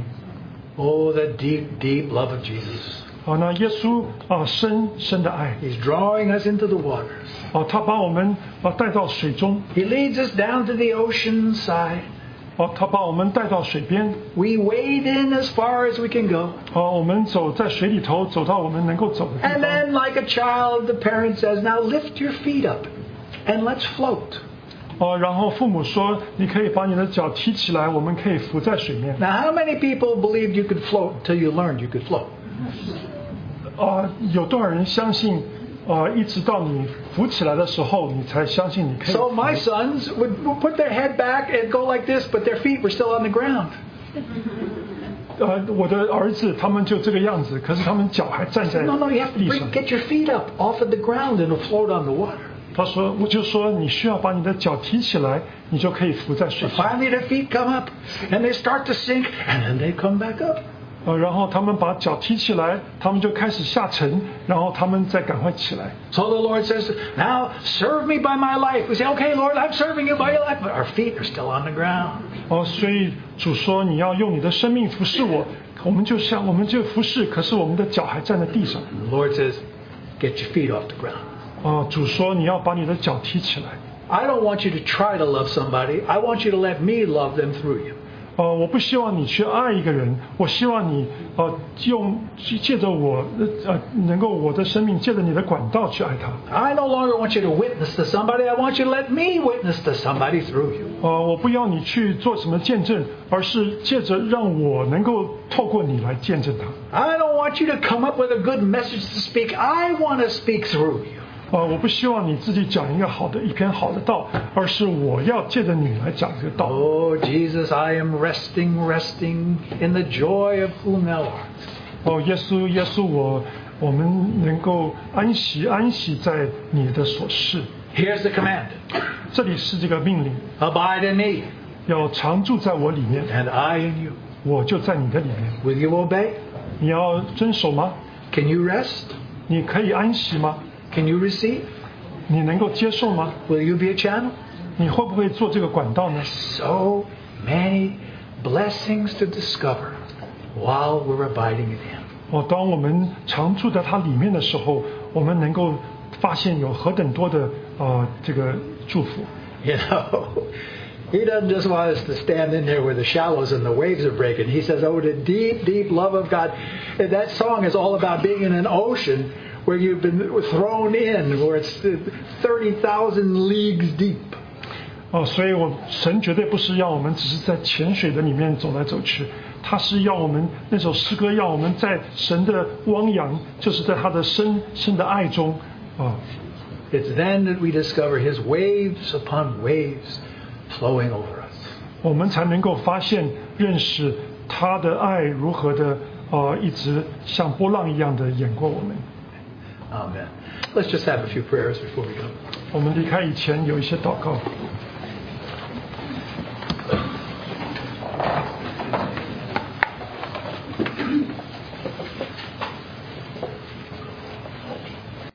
Speaker 1: Oh, the deep, deep love of Jesus.
Speaker 2: 哦，那耶稣啊、深深的爱，
Speaker 1: He's drawing us into the waters.
Speaker 2: 哦，他把我们啊带到水中，
Speaker 1: He leads us down to the ocean side.
Speaker 2: 哦，他把我们带到水边，
Speaker 1: We wade in as far as we can go.
Speaker 2: 哦，我们走在水里头，走到我们能够走的地
Speaker 1: And
Speaker 2: 方。
Speaker 1: then, like a child, the parent says, now lift your feet up and let's float.
Speaker 2: 哦，然后父母说，你可以把你的脚提起来，我们可以浮在水面。
Speaker 1: Now, how many people believed you could float until you learned you could float?
Speaker 2: 啊、有多少人相信？啊、一直到你浮起来的时候，你才相信你可以。
Speaker 1: So my sons would, would put their head back and go like this, but their feet were still on the ground.
Speaker 2: 呃，我的儿子他们就这个样子，可是他们脚还站在
Speaker 1: No, no, you have to
Speaker 2: 地
Speaker 1: bring,
Speaker 2: 上。
Speaker 1: get your feet up off of the ground and it'll float on the water.
Speaker 2: 他说，我就说你需要把你的脚提起来，你就可以浮在水
Speaker 1: But
Speaker 2: 上。
Speaker 1: finally, their feet come up and they start to sink and then they come back up.
Speaker 2: 呃，然后他们把脚提起来，他们就开始下沉，然后他们再赶快起来。
Speaker 1: So the Lord says, now serve me by my life. We say, okay, Lord, I'm serving you by your life. But our feet are still on the ground.
Speaker 2: 哦，所以主说你要用你的生命服侍我，我们就像我们就服侍，可是我们的脚还站在地上。
Speaker 1: The Lord says, get your feet off the ground.
Speaker 2: 哦，主说你要把你的脚提起来。
Speaker 1: I don't want you to try to love somebody. I want you to let me love them through you.
Speaker 2: 呃，我不希望你去爱一个人，我希望你呃用借着我呃能够我的生命借着你的管道去爱他。
Speaker 1: I no longer want you to witness to somebody. I want you to let me witness to somebody through you.
Speaker 2: 呃，我不要你去做什么见证，而是借着让我能够透过你来见证他。
Speaker 1: I don't want you to come up with a good message to speak. I want to speak through you.
Speaker 2: 呃，我不希望你自己讲一个好的一篇好的道，而是我要借着你来讲这个道。
Speaker 1: Oh, Jesus, I am resting, resting in the joy of whom thou art.
Speaker 2: 哦，耶稣，耶稣，我我们能够安息，安息在你的所事。
Speaker 1: Here's the command.
Speaker 2: 这里是这个命令，
Speaker 1: Abide in me,
Speaker 2: 要常住在我里面，
Speaker 1: and I in you.
Speaker 2: 我就在你的里面。
Speaker 1: Will you obey?
Speaker 2: 你要遵守吗？
Speaker 1: Can you rest?
Speaker 2: 你可以安息吗？
Speaker 1: Can you receive?
Speaker 2: 你能够接受吗？
Speaker 1: Will you be a channel?
Speaker 2: 你会不会做这个管道呢？
Speaker 1: So many blessings to discover while we're abiding in Him.
Speaker 2: 哦，当我们常住在它里面的时候，我们能够发现有何等多的呃这个祝福。
Speaker 1: You know, He doesn't just want us to stand in there where the shallows and the waves are breaking. He says, oh, the deep, deep love of God. And that song is all about being in an ocean where you've been thrown in, where it's thirty thousand leagues deep.
Speaker 2: 哦，所以我神绝对不是要我们只是在潜水的里面走来走去，他是要我们那首诗歌要我们在神的汪洋，就是在他的深深的爱中啊。
Speaker 1: It's then that we discover His waves upon waves flowing over us.
Speaker 2: 我们才能够发现认识他的爱如何的呃一直像波浪一样的淹过我们。
Speaker 1: Amen. Let's just have a few prayers before we go.
Speaker 2: 我们离开以前有一些祷告。